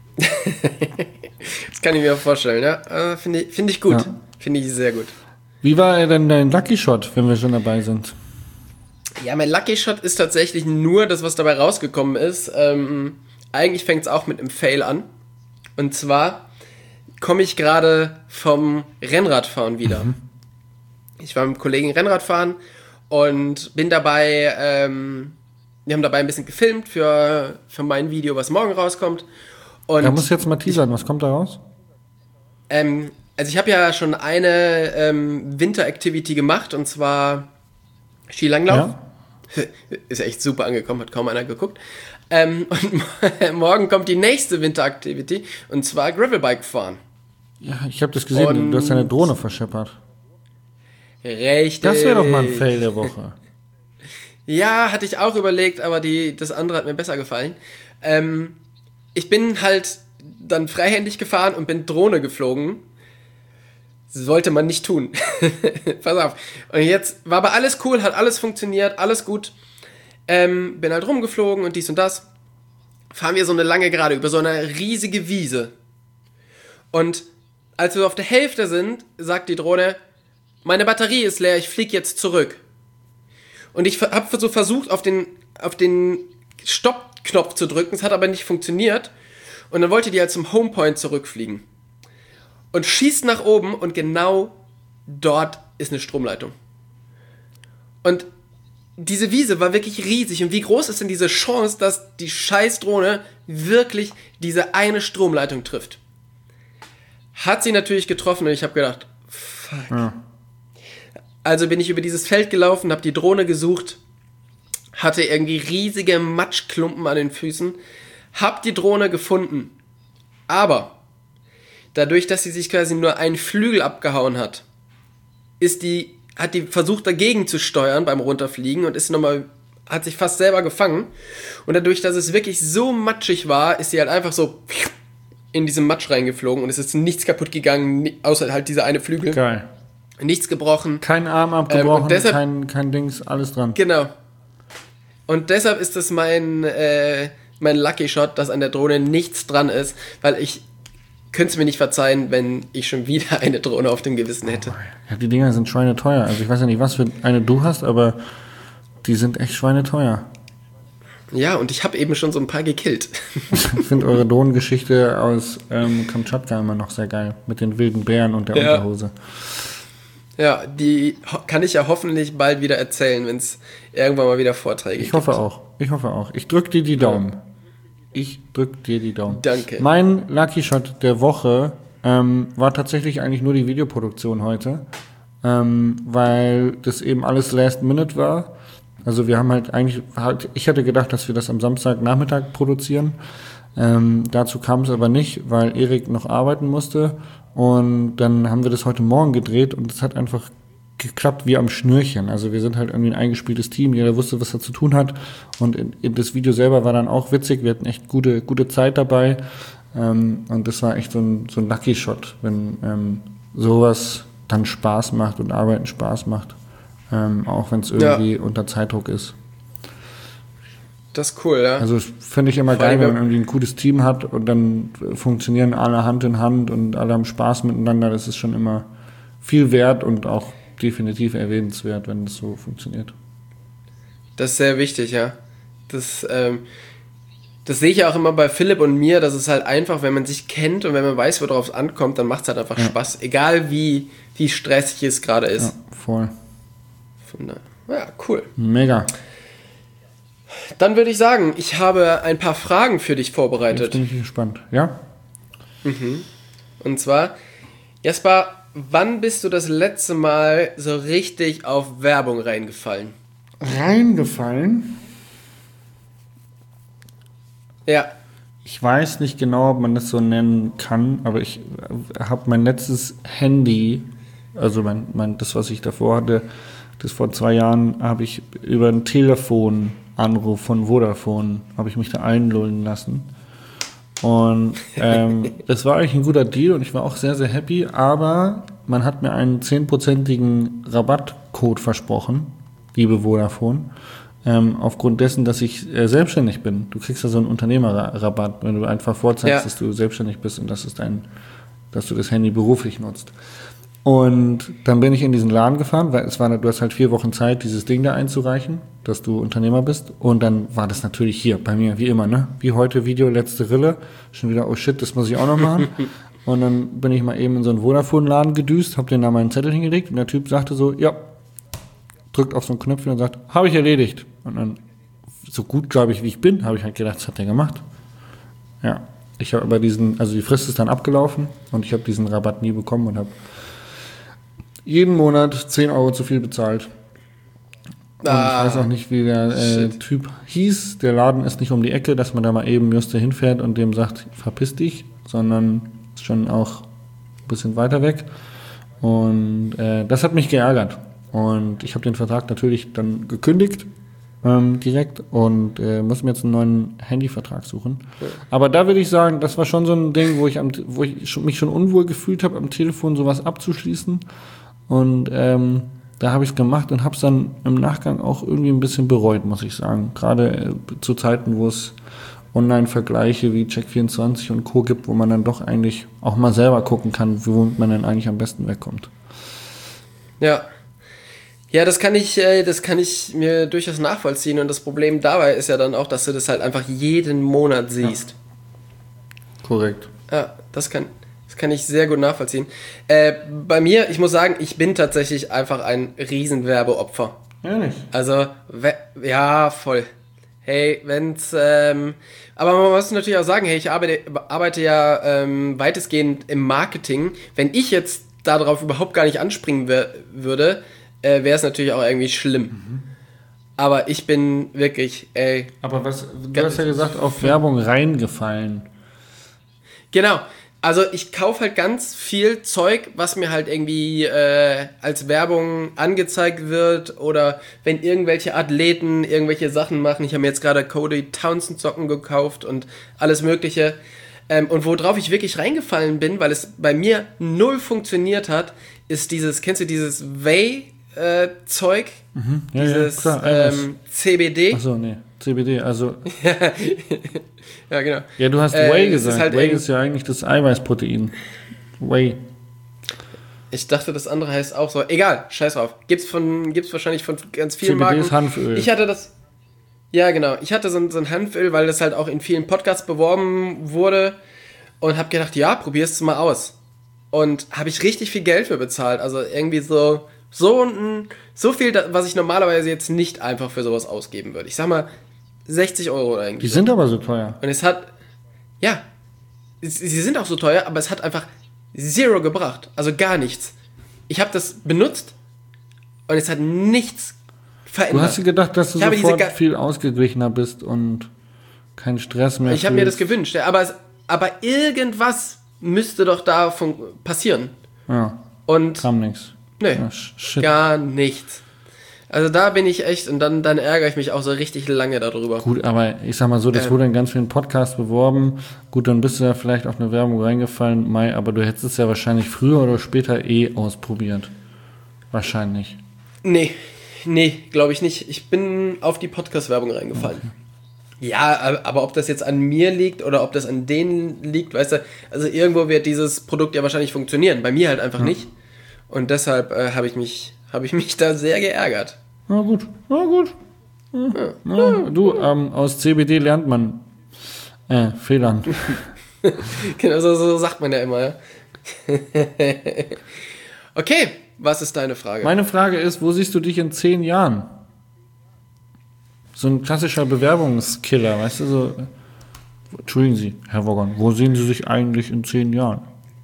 Das kann ich mir auch vorstellen, ja. Also finde ich, find ich gut. Ja. Finde ich sehr gut. Wie war denn dein Lucky Shot, wenn wir schon dabei sind? Ja, mein Lucky Shot ist tatsächlich nur das, was dabei rausgekommen ist. Ähm, eigentlich fängt es auch mit einem Fail an. Und zwar komme ich gerade vom Rennradfahren wieder. Mhm. Ich war mit einem Kollegen Rennradfahren und bin dabei, ähm, wir haben dabei ein bisschen gefilmt für, für mein Video, was morgen rauskommt. Und da muss jetzt mal teasern, was kommt da raus? Ähm, also ich habe ja schon eine ähm, Winter-Activity gemacht, und zwar Skilanglauf. Ja. Ist echt super angekommen, hat kaum einer geguckt. Ähm, und morgen kommt die nächste Winter-Activity, und zwar Gravelbike fahren. Ja, ich habe das gesehen, und du hast deine Drohne verscheppert. Richtig. Das wäre doch mal ein Fail der Woche. Ja, hatte ich auch überlegt, aber die, das andere hat mir besser gefallen. Ähm, Ich bin halt dann freihändig gefahren und bin Drohne geflogen. Das sollte man nicht tun. Pass auf. Und jetzt war aber alles cool, hat alles funktioniert, alles gut. Ähm, bin halt rumgeflogen und dies und das. Fahren wir so eine lange Gerade über so eine riesige Wiese. Und als wir auf der Hälfte sind, sagt die Drohne, meine Batterie ist leer, ich fliege jetzt zurück. Und ich habe so versucht, auf den, auf den Stopp-Knopf zu drücken, es hat aber nicht funktioniert. Und dann wollte die halt zum Homepoint zurückfliegen. Und schießt nach oben und genau dort ist eine Stromleitung. Und diese Wiese war wirklich riesig. Und wie groß ist denn diese Chance, dass die Scheißdrohne wirklich diese eine Stromleitung trifft? Hat sie natürlich getroffen und ich habe gedacht, fuck. Ja. Also bin ich über dieses Feld gelaufen, habe die Drohne gesucht, hatte irgendwie riesige Matschklumpen an den Füßen, hab die Drohne gefunden. Aber dadurch, dass sie sich quasi nur einen Flügel abgehauen hat, ist die, hat die versucht dagegen zu steuern beim Runterfliegen und ist nochmal hat sich fast selber gefangen. Und dadurch, dass es wirklich so matschig war, ist sie halt einfach so in diesen Matsch reingeflogen und es ist nichts kaputt gegangen, außer halt dieser eine Flügel. Geil. Nichts gebrochen. Kein Arm abgebrochen, ähm, deshalb, kein, kein Dings, alles dran. Genau. Und deshalb ist das mein, äh, mein Lucky Shot, dass an der Drohne nichts dran ist, weil ich könnte es mir nicht verzeihen, wenn ich schon wieder eine Drohne auf dem Gewissen hätte. Ja, die Dinger sind schweineteuer. Also ich weiß ja nicht, was für eine du hast, aber die sind echt schweineteuer. Ja, und ich habe eben schon so ein paar gekillt. Ich finde eure Drohnengeschichte aus ähm, Kamtschatka immer noch sehr geil. Mit den wilden Bären und der ja. Unterhose. Ja, die ho- kann ich ja hoffentlich bald wieder erzählen, wenn es irgendwann mal wieder Vorträge gibt. Ich hoffe auch. Ich hoffe auch. Ich drück dir die Daumen. Ja. Ich drück dir die Daumen. Danke. Mein Lucky Shot der Woche ähm, war tatsächlich eigentlich nur die Videoproduktion heute, ähm, weil das eben alles Last Minute war. Also wir haben halt eigentlich, halt, ich hatte gedacht, dass wir das am Samstagnachmittag produzieren. Ähm, dazu kam es aber nicht, weil Erik noch arbeiten musste. Und dann haben wir das heute Morgen gedreht und es hat einfach geklappt wie am Schnürchen. Also wir sind halt irgendwie ein eingespieltes Team, jeder wusste, was er zu tun hat. Und in, in das Video selber war dann auch witzig, wir hatten echt gute, gute Zeit dabei. Ähm, und das war echt so ein, so ein Lucky Shot, wenn ähm, sowas dann Spaß macht und Arbeiten Spaß macht. Ähm, auch wenn es irgendwie ja. unter Zeitdruck ist. Das ist cool, ja. Also finde ich immer geil, wenn man irgendwie ein cooles Team hat und dann funktionieren alle Hand in Hand und alle haben Spaß miteinander. Das ist schon immer viel wert und auch definitiv erwähnenswert, wenn das so funktioniert. Das ist sehr wichtig, ja. Das, ähm, das sehe ich ja auch immer bei Philipp und mir, dass es halt einfach, wenn man sich kennt und wenn man weiß, worauf es ankommt, dann macht es halt einfach ja. Spaß. Egal wie, wie stressig es gerade ist. Ja, voll. Von da. Ja, cool. Mega. Dann würde ich sagen, ich habe ein paar Fragen für dich vorbereitet. Jetzt bin ich gespannt. Ja? Mhm. Und zwar, Jasper, wann bist du das letzte Mal so richtig auf Werbung reingefallen? Reingefallen? Ja. Ich weiß nicht genau, ob man das so nennen kann, aber ich habe mein letztes Handy, also mein, mein, das, was ich davor hatte, das vor zwei Jahren, habe ich über ein Telefonanruf von Vodafone, habe ich mich da einlullen lassen. Und ähm, das war eigentlich ein guter Deal und ich war auch sehr, sehr happy, aber man hat mir einen zehnprozentigen Rabattcode versprochen, liebe Vodafone, ähm, aufgrund dessen, dass ich äh, selbstständig bin. Du kriegst ja so einen Unternehmerrabatt, wenn du einfach vorzeigst, ja. dass du selbstständig bist und das ist dein, dass du das Handy beruflich nutzt. Und dann bin ich in diesen Laden gefahren, weil es war, du hast halt vier Wochen Zeit, dieses Ding da einzureichen, dass du Unternehmer bist. Und dann war das natürlich hier bei mir, wie immer, ne? Wie heute Video, letzte Rille. Schon wieder, oh shit, das muss ich auch noch machen. Und dann bin ich mal eben in so einen Vodafone-Laden gedüst, hab den da meinen Zettel hingelegt und der Typ sagte so, ja, drückt auf so ein Knöpfchen und sagt, habe ich erledigt. Und dann, so gut, glaube ich, wie ich bin, habe ich halt gedacht, das hat der gemacht. Ja, ich habe aber diesen, also die Frist ist dann abgelaufen und ich habe diesen Rabatt nie bekommen und habe jeden Monat zehn Euro zu viel bezahlt. Und ah, ich weiß auch nicht, wie der äh, Typ hieß. Der Laden ist nicht um die Ecke, dass man da mal eben just hinfährt und dem sagt, verpiss dich, sondern ist schon auch ein bisschen weiter weg. Und äh, das hat mich geärgert. Und ich habe den Vertrag natürlich dann gekündigt, ähm, direkt, und äh, muss mir jetzt einen neuen Handyvertrag suchen. Okay. Aber da würde ich sagen, das war schon so ein Ding, wo ich, am, wo ich schon, mich schon unwohl gefühlt habe, am Telefon sowas abzuschließen. Und ähm, da habe ich es gemacht und habe es dann im Nachgang auch irgendwie ein bisschen bereut, muss ich sagen. Gerade äh, zu Zeiten, wo es Online-Vergleiche wie Check vierundzwanzig und Co. gibt, wo man dann doch eigentlich auch mal selber gucken kann, wo man dann eigentlich am besten wegkommt. Ja. Ja, das kann ich, äh, das kann ich mir durchaus nachvollziehen. Und das Problem dabei ist ja dann auch, dass du das halt einfach jeden Monat siehst. Ja. Korrekt. Ja, das kann... Das kann ich sehr gut nachvollziehen. Äh, bei mir, ich muss sagen, ich bin tatsächlich einfach ein Riesenwerbeopfer. Ehrlich? Also, we- ja, voll. Hey, wenn's, ähm, aber man muss natürlich auch sagen, hey, ich arbeite, arbeite ja ähm, weitestgehend im Marketing. Wenn ich jetzt darauf überhaupt gar nicht anspringen wär, würde, äh, wäre es natürlich auch irgendwie schlimm. Mhm. Aber ich bin wirklich, ey... Aber was, du hast ja gesagt, auf Werbung reingefallen. Genau. Also ich kaufe halt ganz viel Zeug, was mir halt irgendwie äh, als Werbung angezeigt wird oder wenn irgendwelche Athleten irgendwelche Sachen machen. Ich habe mir jetzt gerade Cody Townsend Socken gekauft und alles mögliche. Ähm, und worauf ich wirklich reingefallen bin, weil es bei mir null funktioniert hat, ist dieses, kennst du dieses Whey-Zeug? Äh, mhm. ja, dieses ja, klar, ähm, C B D? Achso, nee, C B D, also... Ja, genau. Ja, du hast äh, Whey gesagt. Ist halt Whey ist ja eigentlich das Eiweißprotein. Whey. Ich dachte, das andere heißt auch so. Egal, scheiß drauf. Gibt's von, gibt's wahrscheinlich von ganz vielen C B D Marken. Ist Hanföl. Ich hatte das. Ja, genau. Ich hatte so, so ein Hanföl, weil das halt auch in vielen Podcasts beworben wurde und habe gedacht, ja, probier's mal aus. Und habe ich richtig viel Geld für bezahlt. Also irgendwie so so ein, so viel, was ich normalerweise jetzt nicht einfach für sowas ausgeben würde. Ich sag mal sechzig Euro oder irgendwie. Die sind aber so teuer. Und es hat, ja, sie sind auch so teuer, aber es hat einfach zero gebracht. Also gar nichts. Ich habe das benutzt und es hat nichts verändert. Du hast dir gedacht, dass du ich sofort viel ausgeglichener bist und keinen Stress mehr. Ich habe mir das gewünscht, aber, es, aber irgendwas müsste doch da von, passieren. Ja, und kam nichts. Nee, ja, gar nichts. Also da bin ich echt, und dann, dann ärgere ich mich auch so richtig lange darüber. Gut, aber ich sag mal so, das ähm. wurde in ganz vielen Podcasts beworben. Gut, dann bist du ja vielleicht auf eine Werbung reingefallen, Mai, aber du hättest es ja wahrscheinlich früher oder später eh ausprobiert. Wahrscheinlich. Nee, nee, glaube ich nicht. Ich bin auf die Podcast-Werbung reingefallen. Okay. Ja, aber ob das jetzt an mir liegt oder ob das an denen liegt, weißt du, also irgendwo wird dieses Produkt ja wahrscheinlich funktionieren. Bei mir halt einfach ja. nicht. Und deshalb äh, habe ich mich habe ich mich da sehr geärgert. Na gut, na gut. Ja. Ja. Ja. Du, ähm, aus C B D lernt man äh, Fehlern. Genau, so, so sagt man ja immer. Ja. Okay, was ist deine Frage? Meine Frage ist, wo siehst du dich in zehn Jahren? So ein klassischer Bewerbungskiller, weißt du, so... Entschuldigen Sie, Herr Woggon, wo sehen Sie sich eigentlich in zehn Jahren?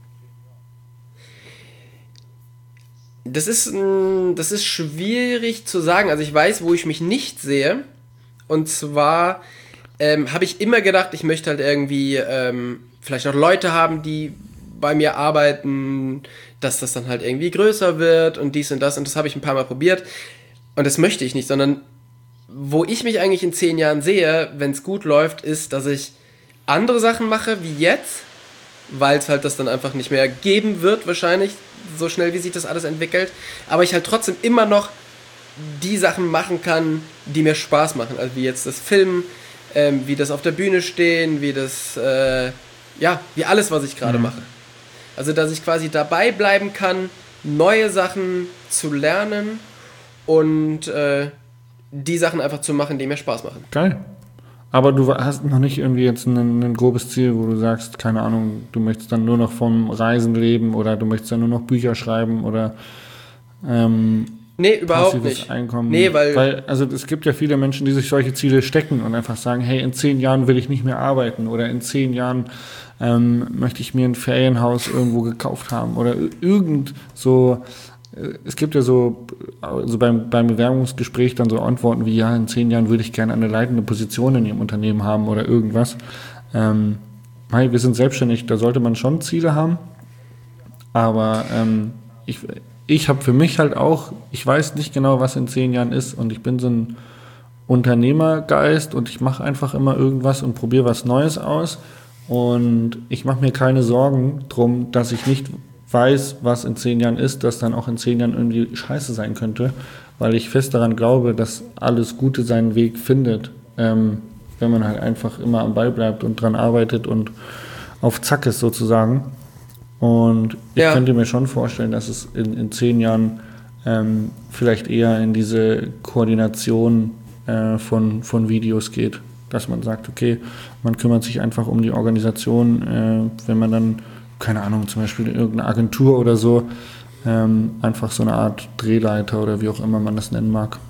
Das ist, das ist schwierig zu sagen. Also ich weiß, wo ich mich nicht sehe. Und zwar ähm, habe ich immer gedacht, ich möchte halt irgendwie ähm, vielleicht noch Leute haben, die bei mir arbeiten, dass das dann halt irgendwie größer wird und dies und das. Und das habe ich ein paar Mal probiert. Und das möchte ich nicht, sondern wo ich mich eigentlich in zehn Jahren sehe, wenn es gut läuft, ist, dass ich andere Sachen mache wie jetzt, weil es halt das dann einfach nicht mehr geben wird wahrscheinlich, so schnell wie sich das alles entwickelt, aber ich halt trotzdem immer noch die Sachen machen kann, die mir Spaß machen, also wie jetzt das Filmen, ähm, wie das auf der Bühne stehen, wie das, äh, ja, wie alles, was ich gerade mhm. mache. Also, dass ich quasi dabei bleiben kann, neue Sachen zu lernen und äh, die Sachen einfach zu machen, die mir Spaß machen. Geil. Aber du hast noch nicht irgendwie jetzt ein, ein grobes Ziel, wo du sagst, keine Ahnung, du möchtest dann nur noch vom Reisen leben oder du möchtest dann nur noch Bücher schreiben oder ähm, nee, überhaupt nicht. Einkommen. Nee, weil, weil also es gibt ja viele Menschen, die sich solche Ziele stecken und einfach sagen, hey, in zehn Jahren will ich nicht mehr arbeiten oder in zehn Jahren ähm, möchte ich mir ein Ferienhaus irgendwo gekauft haben oder irgend so. Es gibt ja so, also beim, beim Bewerbungsgespräch dann so Antworten wie, ja, in zehn Jahren würde ich gerne eine leitende Position in Ihrem Unternehmen haben oder irgendwas. Ähm, hey, wir sind selbstständig, da sollte man schon Ziele haben. Aber ähm, ich, ich habe für mich halt auch, ich weiß nicht genau, was in zehn Jahren ist und ich bin so ein Unternehmergeist und ich mache einfach immer irgendwas und probiere was Neues aus und ich mache mir keine Sorgen drum, dass ich nicht weiß, was in zehn Jahren ist, dass dann auch in zehn Jahren irgendwie scheiße sein könnte, weil ich fest daran glaube, dass alles Gute seinen Weg findet, ähm, wenn man halt einfach immer am Ball bleibt und dran arbeitet und auf Zack ist sozusagen. Und ich ja. könnte mir schon vorstellen, dass es in, in zehn Jahren ähm, vielleicht eher in diese Koordination äh, von, von Videos geht, dass man sagt, okay, man kümmert sich einfach um die Organisation, äh, wenn man dann keine Ahnung, zum Beispiel irgendeine Agentur oder so, ähm, einfach so eine Art Drehleiter oder wie auch immer man das nennen mag.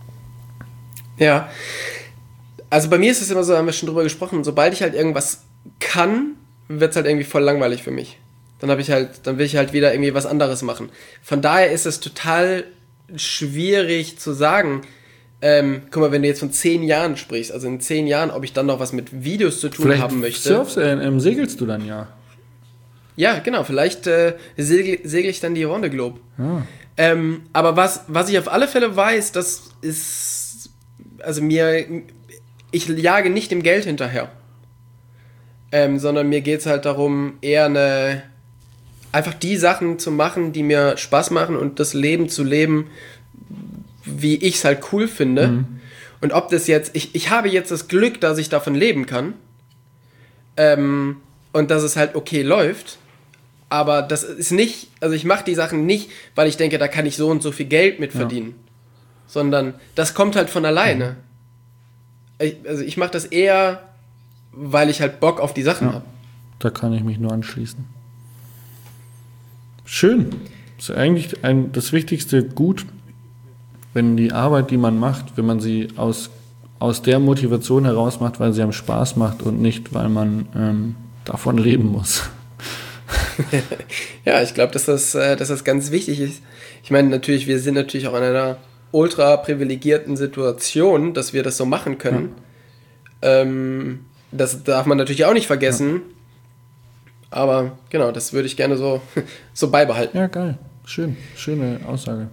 Ja, also bei mir ist es immer so, haben wir schon drüber gesprochen, sobald ich halt irgendwas kann, wird es halt irgendwie voll langweilig für mich. Dann habe ich halt, dann will ich halt wieder irgendwie was anderes machen. Von daher ist es total schwierig zu sagen, ähm, guck mal, wenn du jetzt von zehn Jahren sprichst, also in zehn Jahren, ob ich dann noch was mit Videos zu tun Vielleicht haben möchte. Surfst, äh, ähm, segelst du dann ja. Ja, genau, vielleicht äh, segel, segel ich dann die Runde Globe. Ja. Ähm, aber was, was ich auf alle Fälle weiß, das ist, also mir, ich jage nicht dem Geld hinterher. Ähm, sondern mir geht es halt darum, eher eine, einfach die Sachen zu machen, die mir Spaß machen und das Leben zu leben, wie ich es halt cool finde. Mhm. Und ob das jetzt, ich, ich habe jetzt das Glück, dass ich davon leben kann. Ähm, und dass es halt okay läuft. Aber das ist nicht, also ich mache die Sachen nicht, weil ich denke, da kann ich so und so viel Geld mit verdienen. Ja. Sondern das kommt halt von alleine. Mhm. Ich, also ich mache das eher, weil ich halt Bock auf die Sachen ja, habe. Da kann ich mich nur anschließen. Schön. Das ist eigentlich ein, das wichtigste Gut, wenn die Arbeit, die man macht, wenn man sie aus, aus der Motivation heraus macht, weil sie einem Spaß macht und nicht, weil man ähm, davon leben muss. Ja, ich glaube, dass das, äh, dass das ganz wichtig ist. Ich meine, natürlich, wir sind natürlich auch in einer ultra privilegierten Situation, dass wir das so machen können. Ja. Ähm, das darf man natürlich auch nicht vergessen. Ja. Aber genau, das würde ich gerne so, so beibehalten. Ja, geil. Schön. Schöne Aussage.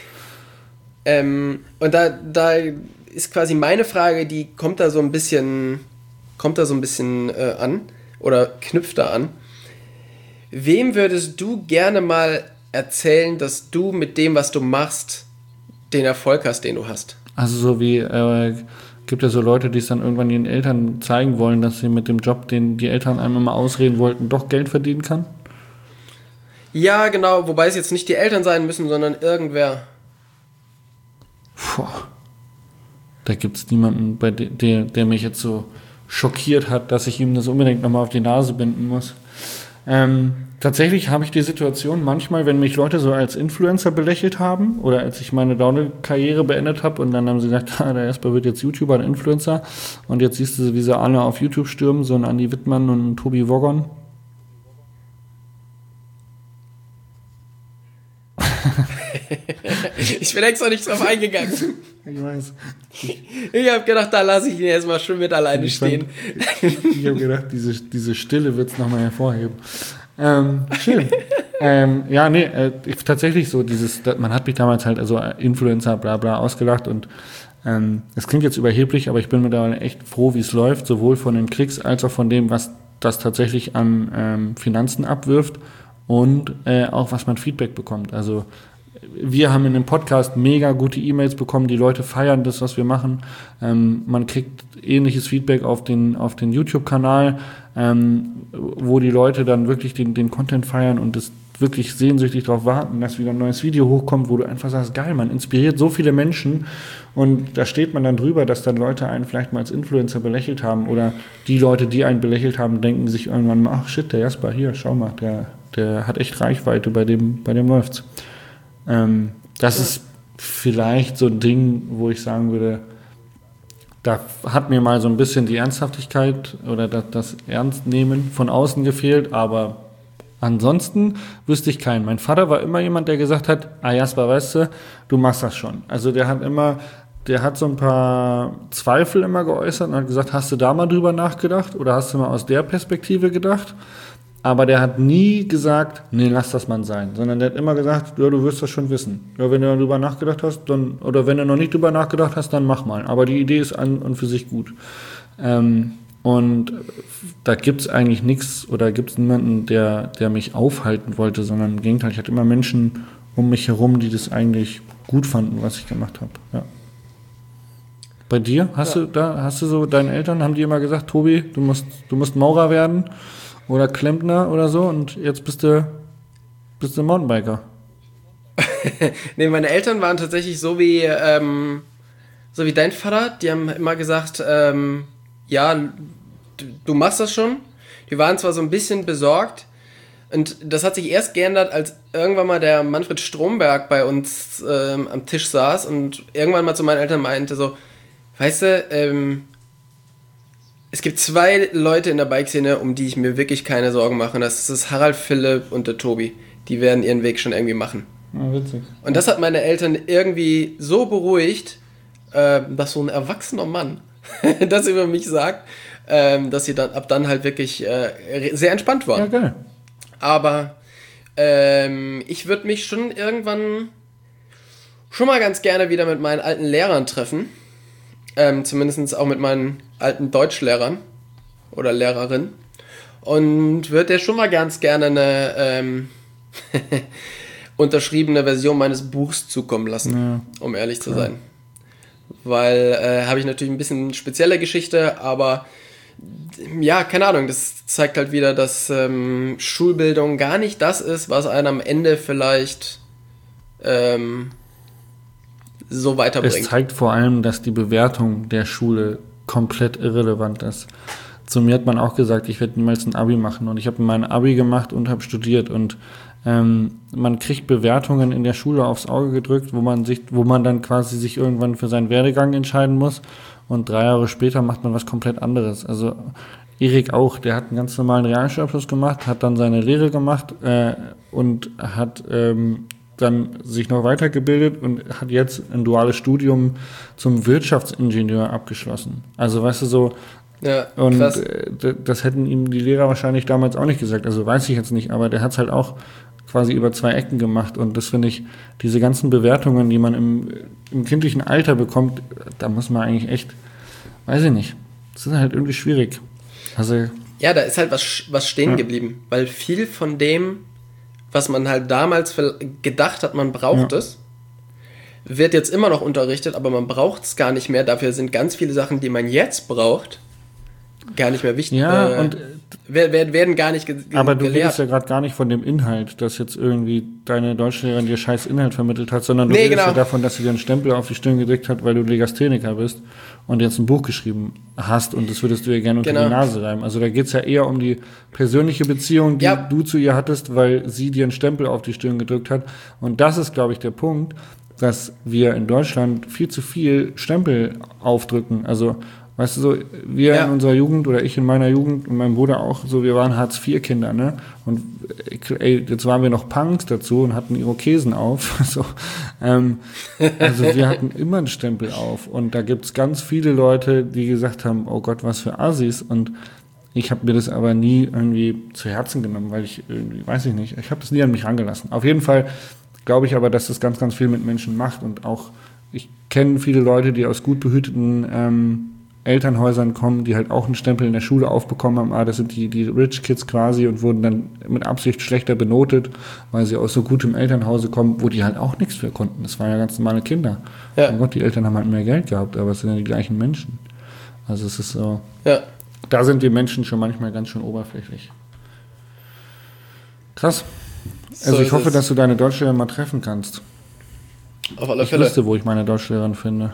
Ähm, und da, da ist quasi meine Frage, die kommt da so ein bisschen, kommt da so ein bisschen äh, an oder knüpft da an. Wem würdest du gerne mal erzählen, dass du mit dem, was du machst, den Erfolg hast, den du hast? Also so wie, äh, gibt ja so Leute, die es dann irgendwann ihren Eltern zeigen wollen, dass sie mit dem Job, den die Eltern einem immer ausreden wollten, doch Geld verdienen kann? Ja, genau, wobei es jetzt nicht die Eltern sein müssen, sondern irgendwer. Puh. Da gibt es niemanden, bei de- der, der mich jetzt so schockiert hat, dass ich ihm das unbedingt nochmal auf die Nase binden muss. Ähm, tatsächlich habe ich die Situation manchmal, wenn mich Leute so als Influencer belächelt haben oder als ich meine Download-Karriere beendet habe und dann haben sie gesagt, ah, der Jasper wird jetzt YouTuber und Influencer und jetzt siehst du, wie sie alle auf YouTube stürmen, so ein Andi Wittmann und ein Tobi Woggon. Ich bin extra nicht drauf eingegangen. Ich weiß. Ich habe gedacht, da lasse ich ihn erstmal schön mit alleine ich stehen. Fand, ich habe gedacht, diese, diese Stille wird es nochmal hervorheben. Ähm, schön. ähm, ja, nee, äh, ich, tatsächlich so dieses, man hat mich damals halt also Influencer bla bla ausgelacht und ähm, es klingt jetzt überheblich, aber ich bin mittlerweile echt froh, wie es läuft, sowohl von den Klicks als auch von dem, was das tatsächlich an ähm, Finanzen abwirft und äh, auch was man Feedback bekommt. Also wir haben in dem Podcast mega gute E-Mails bekommen, die Leute feiern das, was wir machen. Ähm, man kriegt ähnliches Feedback auf den, auf den YouTube-Kanal, ähm, wo die Leute dann wirklich den, den Content feiern und das wirklich sehnsüchtig darauf warten, dass wieder ein neues Video hochkommt, wo du einfach sagst, geil, man inspiriert so viele Menschen und da steht man dann drüber, dass dann Leute einen vielleicht mal als Influencer belächelt haben oder die Leute, die einen belächelt haben, denken sich irgendwann mal, ach shit, der Jasper, hier, schau mal, der, der hat echt Reichweite, bei dem, bei dem läuft's. Ähm, das ja. ist vielleicht so ein Ding, wo ich sagen würde, da hat mir mal so ein bisschen die Ernsthaftigkeit oder das, das Ernstnehmen von außen gefehlt, aber ansonsten wüsste ich keinen. Mein Vater war immer jemand, der gesagt hat, ah Jasper, weißt du, du machst das schon. Also der hat immer, der hat so ein paar Zweifel immer geäußert und hat gesagt, hast du da mal drüber nachgedacht oder hast du mal aus der Perspektive gedacht? Aber der hat nie gesagt, nee, lass das mal sein, sondern der hat immer gesagt, ja, du wirst das schon wissen. Ja, wenn du darüber nachgedacht hast, dann, oder wenn du noch nicht drüber nachgedacht hast, dann mach mal. Aber die Idee ist an und für sich gut. Ähm, und da gibt's eigentlich nichts oder gibt's niemanden, der, der mich aufhalten wollte, sondern im Gegenteil, ich hatte immer Menschen um mich herum, die das eigentlich gut fanden, was ich gemacht habe. Ja. Bei dir? Hast ja. du da, hast du so, deine Eltern, haben die immer gesagt, Tobi, du musst, du musst Maurer werden? Oder Klempner oder so und jetzt bist du, bist du Mountainbiker. Nee, meine Eltern waren tatsächlich so wie, ähm, so wie dein Vater. Die haben immer gesagt, ähm, ja, du, du machst das schon. Die waren zwar so ein bisschen besorgt und das hat sich erst geändert, als irgendwann mal der Manfred Stromberg bei uns ähm, am Tisch saß und irgendwann mal zu meinen Eltern meinte so, weißt du, ähm, es gibt zwei Leute in der Bike-Szene, um die ich mir wirklich keine Sorgen mache. Das ist Harald, Philipp und der Tobi. Die werden ihren Weg schon irgendwie machen. Ja, witzig. Und das hat meine Eltern irgendwie so beruhigt, äh, dass so ein erwachsener Mann das über mich sagt, äh, dass sie dann ab dann halt wirklich äh, sehr entspannt waren. Ja, geil. Aber ähm, ich würde mich schon irgendwann schon mal ganz gerne wieder mit meinen alten Lehrern treffen. Ähm, zumindest auch mit meinen alten Deutschlehrern oder Lehrerinnen. Und würde schon mal ganz gerne eine ähm, unterschriebene Version meines Buchs zukommen lassen, ja, um ehrlich zu sein. Weil äh, habe ich natürlich ein bisschen spezielle Geschichte, aber ja, keine Ahnung, das zeigt halt wieder, dass ähm, Schulbildung gar nicht das ist, was einen am Ende vielleicht ähm, so weiterbringt. Es zeigt vor allem, dass die Bewertung der Schule komplett irrelevant ist. Zu mir hat man auch gesagt, ich werde niemals ein Abi machen, und ich habe mein Abi gemacht und habe studiert, und ähm, man kriegt Bewertungen in der Schule aufs Auge gedrückt, wo man sich, wo man dann quasi sich irgendwann für seinen Werdegang entscheiden muss, und drei Jahre später macht man was komplett anderes. Also Erik auch, der hat einen ganz normalen Realschulabschluss gemacht, hat dann seine Lehre gemacht äh, und hat ähm, dann sich noch weitergebildet und hat jetzt ein duales Studium zum Wirtschaftsingenieur abgeschlossen. Also weißt du, so, ja, und krass. Äh, das hätten ihm die Lehrer wahrscheinlich damals auch nicht gesagt, also weiß ich jetzt nicht, aber der hat es halt auch quasi über zwei Ecken gemacht, und das finde ich, diese ganzen Bewertungen, die man im, im kindlichen Alter bekommt, da muss man eigentlich echt, weiß ich nicht, das ist halt irgendwie schwierig. Also ja, da ist halt was, was stehen ja. geblieben, weil viel von dem, was man halt damals gedacht hat, man braucht ja. es, wird jetzt immer noch unterrichtet, aber man braucht es gar nicht mehr. Dafür sind ganz viele Sachen, die man jetzt braucht, gar nicht mehr wichtig. Ja, äh, und werden, werden gar nicht ge- aber du gelehrt. redest ja gerade gar nicht von dem Inhalt, dass jetzt irgendwie deine Deutschlehrerin dir scheiß Inhalt vermittelt hat, sondern du nee, redest genau. ja davon, dass sie dir einen Stempel auf die Stirn gedrückt hat, weil du Legastheniker bist und jetzt ein Buch geschrieben hast, und das würdest du ihr gerne unter genau. die Nase reiben. Also da geht's ja eher um die persönliche Beziehung, die ja. du zu ihr hattest, weil sie dir einen Stempel auf die Stirn gedrückt hat. Und das ist, glaube ich, der Punkt, dass wir in Deutschland viel zu viel Stempel aufdrücken. Also weißt du, so, wir ja. in unserer Jugend, oder ich in meiner Jugend und mein Bruder auch, so, wir waren Hartz vier Kinder, ne? Und ey, jetzt waren wir noch Punks dazu und hatten Irokesen auf. So, ähm, also wir hatten immer einen Stempel auf. Und da gibt's ganz viele Leute, die gesagt haben, oh Gott, was für Assis. Und ich habe mir das aber nie irgendwie zu Herzen genommen, weil ich irgendwie, weiß ich nicht, ich habe das nie an mich rangelassen. Auf jeden Fall glaube ich aber, dass das ganz, ganz viel mit Menschen macht. Und auch, ich kenne viele Leute, die aus gut behüteten ähm, Elternhäusern kommen, die halt auch einen Stempel in der Schule aufbekommen haben, ah, das sind die, die Rich Kids quasi, und wurden dann mit Absicht schlechter benotet, weil sie aus so gutem Elternhause kommen, wo die halt auch nichts für konnten. Das waren ja ganz normale Kinder. Ja. Oh Gott, die Eltern haben halt mehr Geld gehabt, aber es sind ja die gleichen Menschen. Also es ist so, ja. Da sind die Menschen schon manchmal ganz schön oberflächlich. Krass. Also so ich hoffe, es. dass du deine Deutschlehrerin mal treffen kannst. Auf alle ich Fälle. Ich wüsste, wo ich meine Deutschlehrerin finde.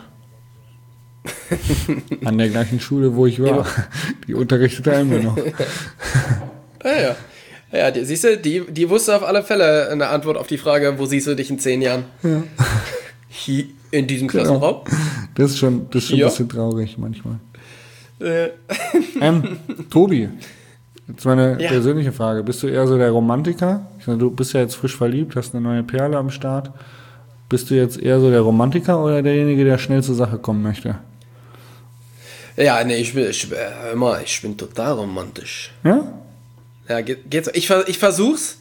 An der gleichen Schule, wo ich war. Die unterrichtete immer noch. Ja, ja. Ja, die, siehst du, die, die wusste auf alle Fälle eine Antwort auf die Frage, wo siehst du dich in zehn Jahren? Ja. Hier in diesem Klassenraum? Genau. Das ist schon, das ist schon ein bisschen traurig manchmal. Äh. Ähm, Tobi, jetzt meine ja. persönliche Frage. Bist du eher so der Romantiker? Ich meine, du bist ja jetzt frisch verliebt, hast eine neue Perle am Start. Bist du jetzt eher so der Romantiker oder derjenige, der schnell zur Sache kommen möchte? Ja, nee, ich bin, ich, äh, immer, ich bin total romantisch. Ja? Ja, geht, geht's. Ich, ich versuch's.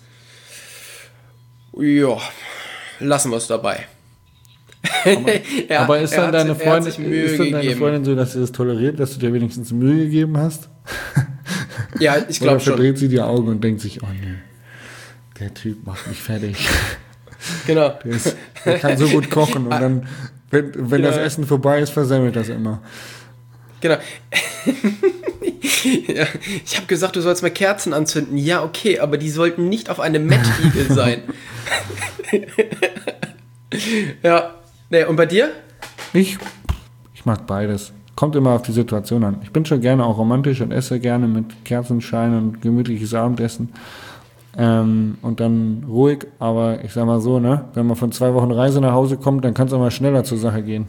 Ja, lassen wir es dabei. Aber, ja, aber ist dann, hat, deine, Freundin, ist dann deine Freundin so, dass sie das toleriert, dass du dir wenigstens Mühe gegeben hast? Ja, ich glaube schon. Oder verdreht sie die Augen und denkt sich, oh nee, der Typ macht mich fertig. Genau. Der, ist, der kann so gut kochen, und dann, wenn, wenn genau. das Essen vorbei ist, versemmelt das immer. Genau. Ja, ich habe gesagt, du sollst mal Kerzen anzünden. Ja, okay, aber die sollten nicht auf einem Mettigel sein. Ja. Nee, und bei dir? Ich, ich mag beides. Kommt immer auf die Situation an. Ich bin schon gerne auch romantisch und esse gerne mit Kerzenschein und gemütliches Abendessen. Ähm, und dann ruhig, aber ich sag mal so, ne, wenn man von zwei Wochen Reise nach Hause kommt, dann kann es auch mal schneller zur Sache gehen.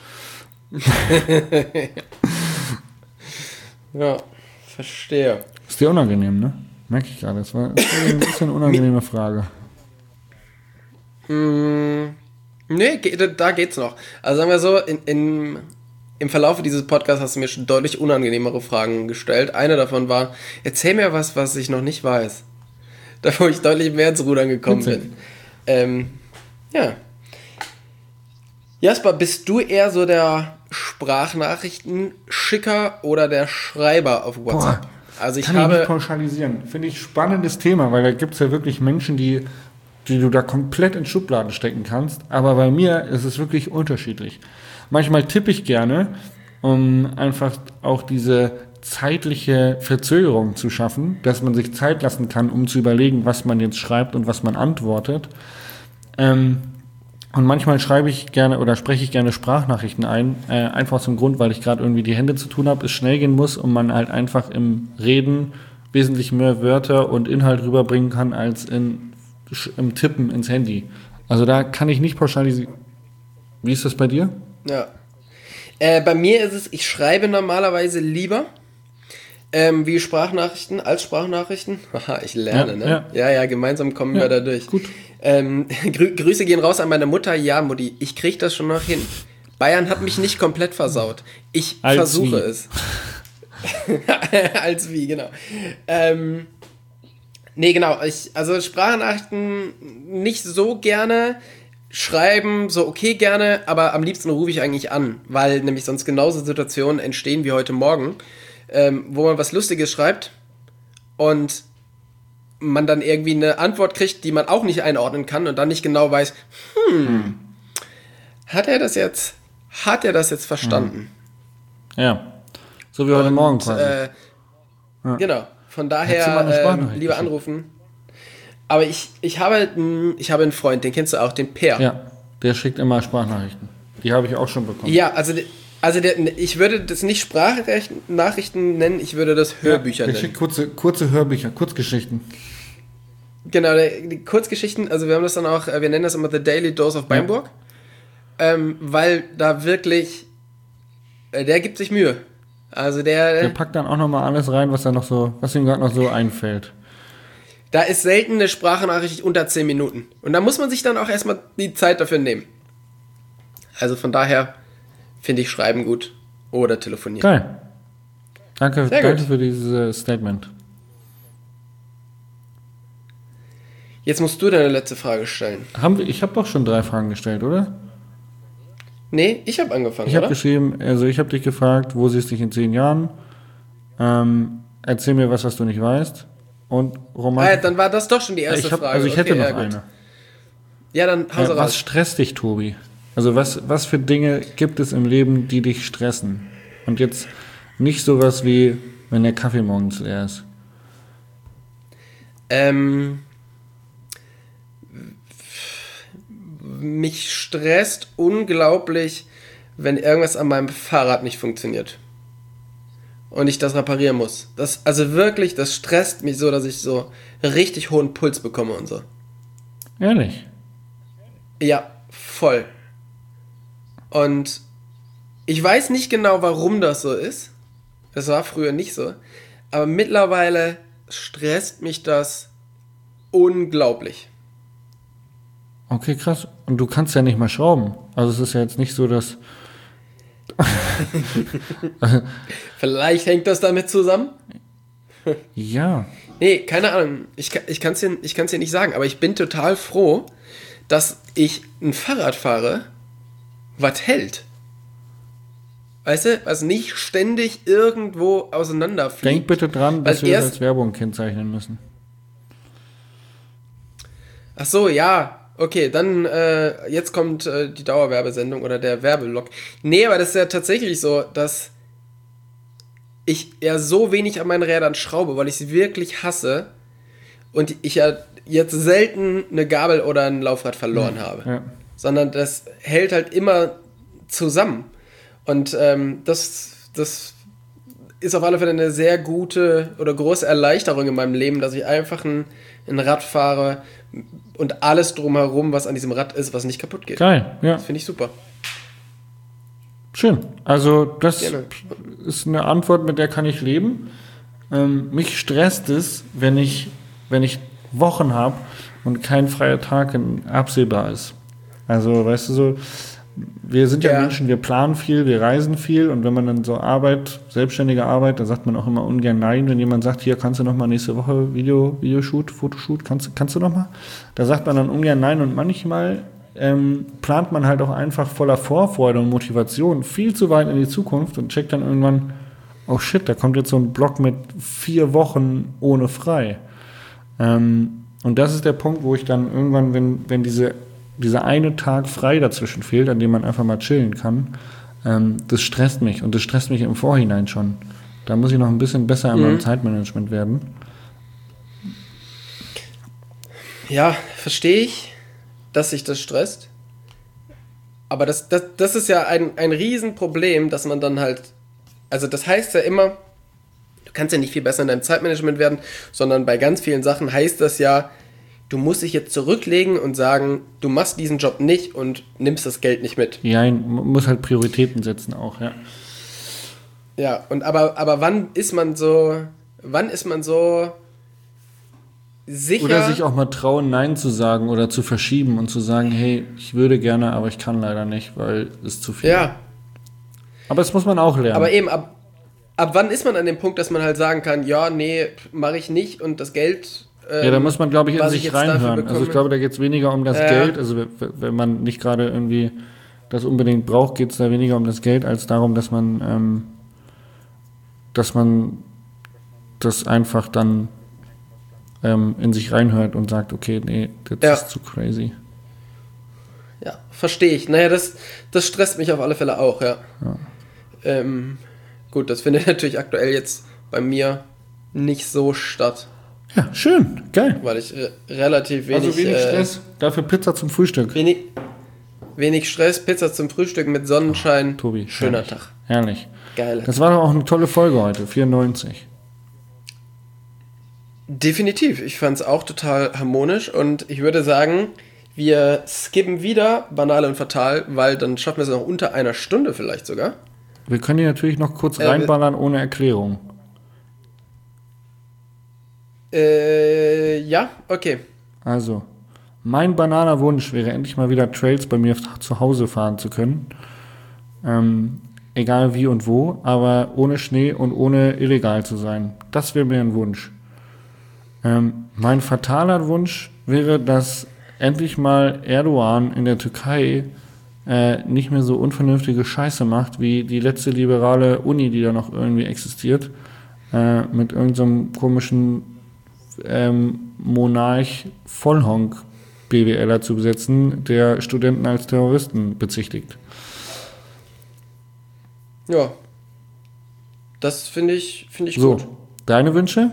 Ja, verstehe. Ist dir unangenehm, ne? Merke ich gerade. Das war, das war ein bisschen eine unangenehme Frage. Mm, nee, da geht's noch. Also sagen wir so, in, in, im Verlauf dieses Podcasts hast du mir schon deutlich unangenehmere Fragen gestellt. Eine davon war, erzähl mir was, was ich noch nicht weiß. da wo ich deutlich mehr ins Rudern gekommen Witzig. bin. Ähm, ja. Jasper, bist du eher so der Sprachnachrichten-Schicker oder der Schreiber auf WhatsApp? Boah, Also ich Kann ich habe... nicht pauschalisieren. Finde ich spannendes Thema, weil da gibt es ja wirklich Menschen, die, die du da komplett in Schubladen stecken kannst. Aber bei mir ist es wirklich unterschiedlich. Manchmal tippe ich gerne, um einfach auch diese zeitliche Verzögerung zu schaffen, dass man sich Zeit lassen kann, um zu überlegen, was man jetzt schreibt und was man antwortet. Ähm, und manchmal schreibe ich gerne oder spreche ich gerne Sprachnachrichten ein, äh, einfach zum Grund, weil ich gerade irgendwie die Hände zu tun habe, es schnell gehen muss und man halt einfach im Reden wesentlich mehr Wörter und Inhalt rüberbringen kann als in, im Tippen ins Handy. Also da kann ich nicht pauschalisieren. Wie ist das bei dir? Ja. Äh, bei mir ist es, ich schreibe normalerweise lieber ähm, wie Sprachnachrichten als Sprachnachrichten. Haha, ich lerne, Ja, ne? ja. Ja, ja, gemeinsam kommen Ja, wir da durch. gut. Ähm, Grü Grüße gehen raus an meine Mutter. Ja, Mutti, ich krieg das schon noch hin. Bayern hat mich nicht komplett versaut. Ich Als versuche wie. es. Als wie, genau. Ähm, nee, genau. Ich, also Sprachnachrichten nicht so gerne. Schreiben so okay gerne, aber am liebsten rufe ich eigentlich an, weil nämlich sonst genauso Situationen entstehen wie heute Morgen, ähm, wo man was Lustiges schreibt und man dann irgendwie eine Antwort kriegt, die man auch nicht einordnen kann und dann nicht genau weiß, hm, hm. hat er das jetzt, hat er das jetzt verstanden? Ja, so wie heute und, Morgen quasi. Äh, ja. Genau, von Hättest du mal eine daher Sprachnachricht ähm, lieber geschickt? anrufen. Aber ich, ich, habe, ich habe einen Freund, den kennst du auch, den Per. Ja, der schickt immer Sprachnachrichten. Die habe ich auch schon bekommen. Ja, also, also der, ich würde das nicht Sprachnachrichten nennen, ich würde das Hörbücher ja, der nennen. schickt kurze, kurze Hörbücher, Kurzgeschichten. Genau, der, die Kurzgeschichten, also wir haben das dann auch, wir nennen das immer The Daily Dose of Beinburg, ja. ähm, weil da wirklich, äh, der gibt sich Mühe. Also der... Der packt dann auch nochmal alles rein, was da noch so, was ihm gerade noch so einfällt. Da ist selten eine Sprachnachricht unter zehn Minuten. Und da muss man sich dann auch erstmal die Zeit dafür nehmen. Also von daher finde ich Schreiben gut oder telefonieren. Geil. Danke, Sehr danke gut. für dieses Statement. Jetzt musst du deine letzte Frage stellen. Haben wir, ich habe doch schon drei Fragen gestellt, oder? Nee, ich habe angefangen, Ich habe oder? geschrieben, also ich habe dich gefragt, wo siehst du dich in zehn Jahren? Ähm, erzähl mir was, was du nicht weißt. Und Ah, Roman. dann war das doch schon die erste ich hab, Frage. also ich Okay, hätte noch ja, gut. eine. Ja, dann hau sie Äh, was raus. stresst dich, Tobi? Also was, was für Dinge gibt es im Leben, die dich stressen? Und jetzt nicht sowas wie, wenn der Kaffee morgens leer ist. Ähm, mich stresst unglaublich, wenn irgendwas an meinem Fahrrad nicht funktioniert. Und ich das reparieren muss. Das, also wirklich, das stresst mich so, dass ich so richtig hohen Puls bekomme und so. Ehrlich? Ja, voll. Und ich weiß nicht genau, warum das so ist. Das war früher nicht so. Aber mittlerweile stresst mich das unglaublich. Okay, krass. Und du kannst ja nicht mal schrauben. Also es ist ja jetzt nicht so, dass... Vielleicht hängt das damit zusammen? Ja. Nee, keine Ahnung. Ich, kann- ich kann es dir, ich kann's dir nicht sagen, aber ich bin total froh, dass ich ein Fahrrad fahre, was hält. Weißt du, was nicht ständig irgendwo auseinanderfliegt. Denk bitte dran, dass Weil wir das erst- als Werbung kennzeichnen müssen. Ach so, ja. Okay, dann äh, jetzt kommt äh, die Dauerwerbesendung oder der Werbeblock. Nee, aber das ist ja tatsächlich so, dass ich ja so wenig an meinen Rädern schraube, weil ich sie wirklich hasse und ich ja jetzt selten eine Gabel oder ein Laufrad verloren habe. Ja. Sondern das hält halt immer zusammen. Und ähm, das, das ist auf alle Fälle eine sehr gute oder große Erleichterung in meinem Leben, dass ich einfach ein, ein Rad fahre und alles drumherum, was an diesem Rad ist, was nicht kaputt geht. Geil, ja. Das finde ich super. Schön. Also das Gerne. ist eine Antwort, mit der kann ich leben. Ähm, mich stresst es, wenn ich, wenn ich Wochen habe und kein freier Tag in, absehbar ist. Also, weißt du so, wir sind ja, Ja. Menschen, wir planen viel, wir reisen viel und wenn man dann so Arbeit, selbstständige Arbeit, da sagt man auch immer ungern nein, wenn jemand sagt, hier kannst du noch mal nächste Woche Video, Videoshoot, Fotoshoot, kannst, kannst du noch mal? Da sagt man dann ungern nein und manchmal ähm, plant man halt auch einfach voller Vorfreude und Motivation viel zu weit in die Zukunft und checkt dann irgendwann, oh shit, da kommt jetzt so ein Block mit vier Wochen ohne frei. Ähm, und das ist der Punkt, wo ich dann irgendwann, wenn, wenn diese dieser eine Tag frei dazwischen fehlt, an dem man einfach mal chillen kann, ähm, das stresst mich und das stresst mich im Vorhinein schon. Da muss ich noch ein bisschen besser in meinem Mhm. Zeitmanagement werden. Ja, verstehe ich, dass sich das stresst. Aber das, das, das ist ja ein, ein Riesenproblem, dass man dann halt, also das heißt ja immer, du kannst ja nicht viel besser in deinem Zeitmanagement werden, sondern bei ganz vielen Sachen heißt das ja, du musst dich jetzt zurücklegen und sagen, du machst diesen Job nicht und nimmst das Geld nicht mit. Ja, man muss halt Prioritäten setzen auch, ja. Ja, und aber, aber wann ist man so, wann ist man so sicher? Oder sich auch mal trauen, Nein zu sagen oder zu verschieben und zu sagen, hey, ich würde gerne, aber ich kann leider nicht, weil es zu viel. Ja, Aber das muss man auch lernen. aber eben, ab, ab wann ist man an dem Punkt, dass man halt sagen kann, ja, nee, mache ich nicht und das Geld... Ähm, Ja, da muss man, glaube ich, in was ich sich jetzt dafür reinhören. bekomme- Also ich glaube, da geht es weniger um das Ja. Geld. Also w- w- wenn man nicht gerade irgendwie das unbedingt braucht, geht es da weniger um das Geld, als darum, dass man, ähm, dass man das einfach dann ähm, in sich reinhört und sagt, okay, nee, das Ja. ist zu crazy. Ja, verstehe ich. Naja, das, das stresst mich auf alle Fälle auch, ja. Ja. Ähm, gut, das findet natürlich aktuell jetzt bei mir nicht so statt, Ja, schön, geil. weil ich äh, relativ wenig... also wenig äh, Stress, dafür Pizza zum Frühstück. Wenig, wenig Stress, Pizza zum Frühstück mit Sonnenschein. Tobi, Schöner herrlich. Tag. Herrlich. Geil. Das war doch auch eine tolle Folge heute, vierundneunzig. Definitiv. Ich fand es auch total harmonisch und ich würde sagen, wir skippen wieder banal und fatal, weil dann schaffen wir es noch unter einer Stunde vielleicht sogar. Wir können hier natürlich noch kurz Äh, reinballern ohne Erklärung. Äh, ja, okay. Also, mein banaler Wunsch wäre endlich mal wieder Trails bei mir zu Hause fahren zu können. Ähm, egal wie und wo, aber ohne Schnee und ohne illegal zu sein. Das wäre mir ein Wunsch. Ähm, mein fataler Wunsch wäre, dass endlich mal Erdogan in der Türkei äh, nicht mehr so unvernünftige Scheiße macht, wie die letzte liberale Uni, die da noch irgendwie existiert, äh, mit irgendeinem komischen ähm, Monarch Vollhonk BWLer zu besetzen, der Studenten als Terroristen bezichtigt. Ja. Das finde ich, finde ich So, gut. deine Wünsche?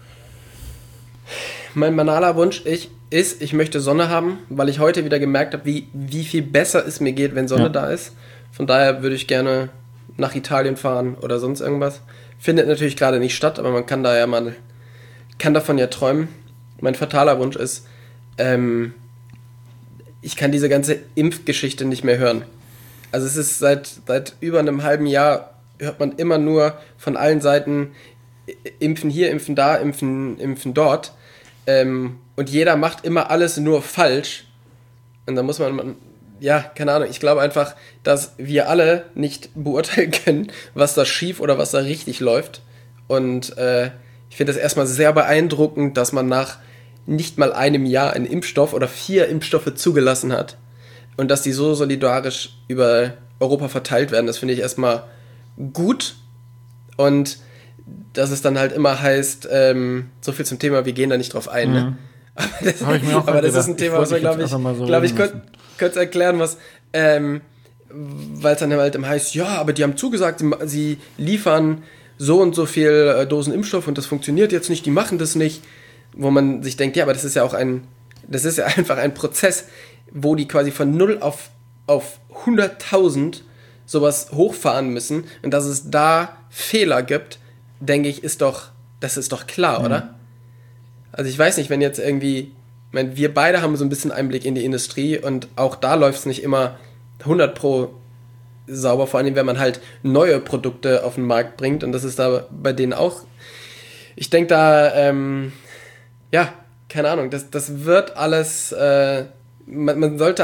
Mein banaler Wunsch ich, ist, ich möchte Sonne haben, weil ich heute wieder gemerkt habe, wie, wie viel besser es mir geht, wenn Sonne Ja. da ist. Von daher würde ich gerne nach Italien fahren oder sonst irgendwas. Findet natürlich gerade nicht statt, aber man kann da ja mal, kann davon ja träumen. Mein fataler Wunsch ist, ähm, ich kann diese ganze Impfgeschichte nicht mehr hören. Also es ist seit, seit über einem halben Jahr, hört man immer nur von allen Seiten, impfen hier, impfen da, impfen, impfen dort. Ähm, und jeder macht immer alles nur falsch. Und da muss man, man, ja, keine Ahnung, ich glaube einfach, dass wir alle nicht beurteilen können, was da schief oder was da richtig läuft. Und äh, ich finde es erstmal sehr beeindruckend, dass man nach nicht mal einem Jahr einen Impfstoff oder vier Impfstoffe zugelassen hat. Und dass die so solidarisch über Europa verteilt werden, das finde ich erstmal gut. Und dass es dann halt immer heißt, ähm, so viel zum Thema, wir gehen da nicht drauf ein. Mhm. Ne? Aber das, Hab ich mir auch aber das gedacht. ist ein Ich Thema, wollte was man, dich jetzt glaube ich, einfach mal so glaub ich reden kurz, lassen. kurz erklären muss. Ähm, weil es dann halt immer heißt, ja, aber die haben zugesagt, sie, sie liefern so und so viel äh, Dosen Impfstoff und das funktioniert jetzt nicht, die machen das nicht. Wo man sich denkt, ja, aber das ist ja auch ein, das ist ja einfach ein Prozess, wo die quasi von null auf, auf hunderttausend sowas hochfahren müssen und dass es da Fehler gibt, denke ich, ist doch, das ist doch klar, Mhm. oder? Also ich weiß nicht, wenn jetzt irgendwie, ich meine, wir beide haben so ein bisschen Einblick in die Industrie und auch da läuft es nicht immer hundert pro sauber, vor allem wenn man halt neue Produkte auf den Markt bringt und das ist da bei denen auch, ich denke da, ähm, ja, keine Ahnung, das, das wird alles, äh, man, man sollte halt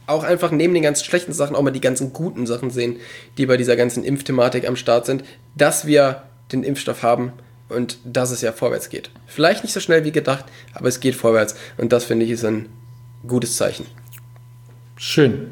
auch einfach neben den ganzen schlechten Sachen auch mal die ganzen guten Sachen sehen, die bei dieser ganzen Impfthematik am Start sind, dass wir den Impfstoff haben und dass es ja vorwärts geht. Vielleicht nicht so schnell wie gedacht, aber es geht vorwärts und das, finde ich, ist ein gutes Zeichen. Schön.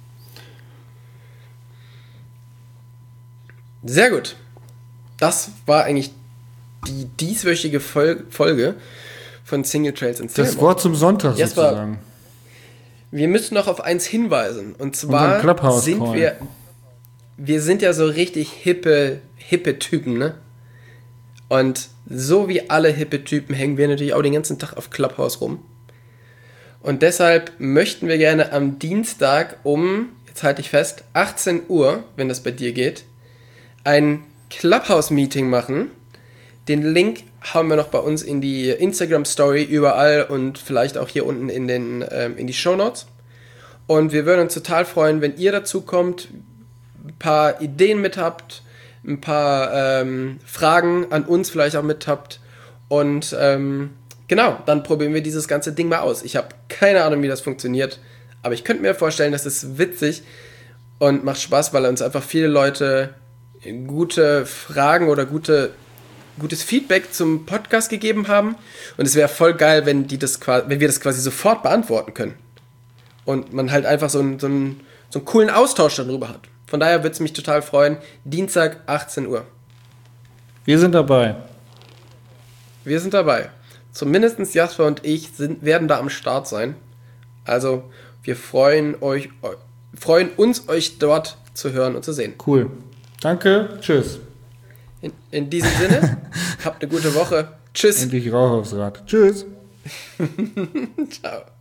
Sehr gut. Das war eigentlich die dieswöchige Fol- Folge von Single Trails in Single Das Mode. Wort zum Sonntag Jasper, sozusagen. Wir müssen noch auf eins hinweisen. Und Unseren zwar Clubhouse sind Call. wir, wir sind ja so richtig hippe, hippe Typen, ne? Und so wie alle hippe Typen hängen wir natürlich auch den ganzen Tag auf Clubhouse rum. Und deshalb möchten wir gerne am Dienstag um, jetzt halte ich fest, achtzehn Uhr, wenn das bei dir geht, ein Clubhouse-Meeting machen. Den Link haben wir noch bei uns in die Instagram-Story überall und vielleicht auch hier unten in, den, ähm, in die Shownotes. Und wir würden uns total freuen, wenn ihr dazu kommt, ein paar Ideen mit habt, ein paar ähm, Fragen an uns vielleicht auch mit habt. Und ähm, genau, dann probieren wir dieses ganze Ding mal aus. Ich habe keine Ahnung, wie das funktioniert, aber ich könnte mir vorstellen, das ist witzig und macht Spaß, weil uns einfach viele Leute gute Fragen oder gute gutes Feedback zum Podcast gegeben haben und es wäre voll geil, wenn die das quasi, wenn wir das quasi sofort beantworten können und man halt einfach so einen, so einen, so einen coolen Austausch darüber hat. Von daher würde es mich total freuen. Dienstag, achtzehn Uhr. Wir sind dabei. Wir sind dabei. Zumindest Jasper und ich sind, werden da am Start sein. Also wir freuen, euch, freuen uns, euch dort zu hören und zu sehen. Cool. Danke. Tschüss. In, in diesem Sinne, habt eine gute Woche. Tschüss. Endlich Rauch aufs Rad. Tschüss. Ciao.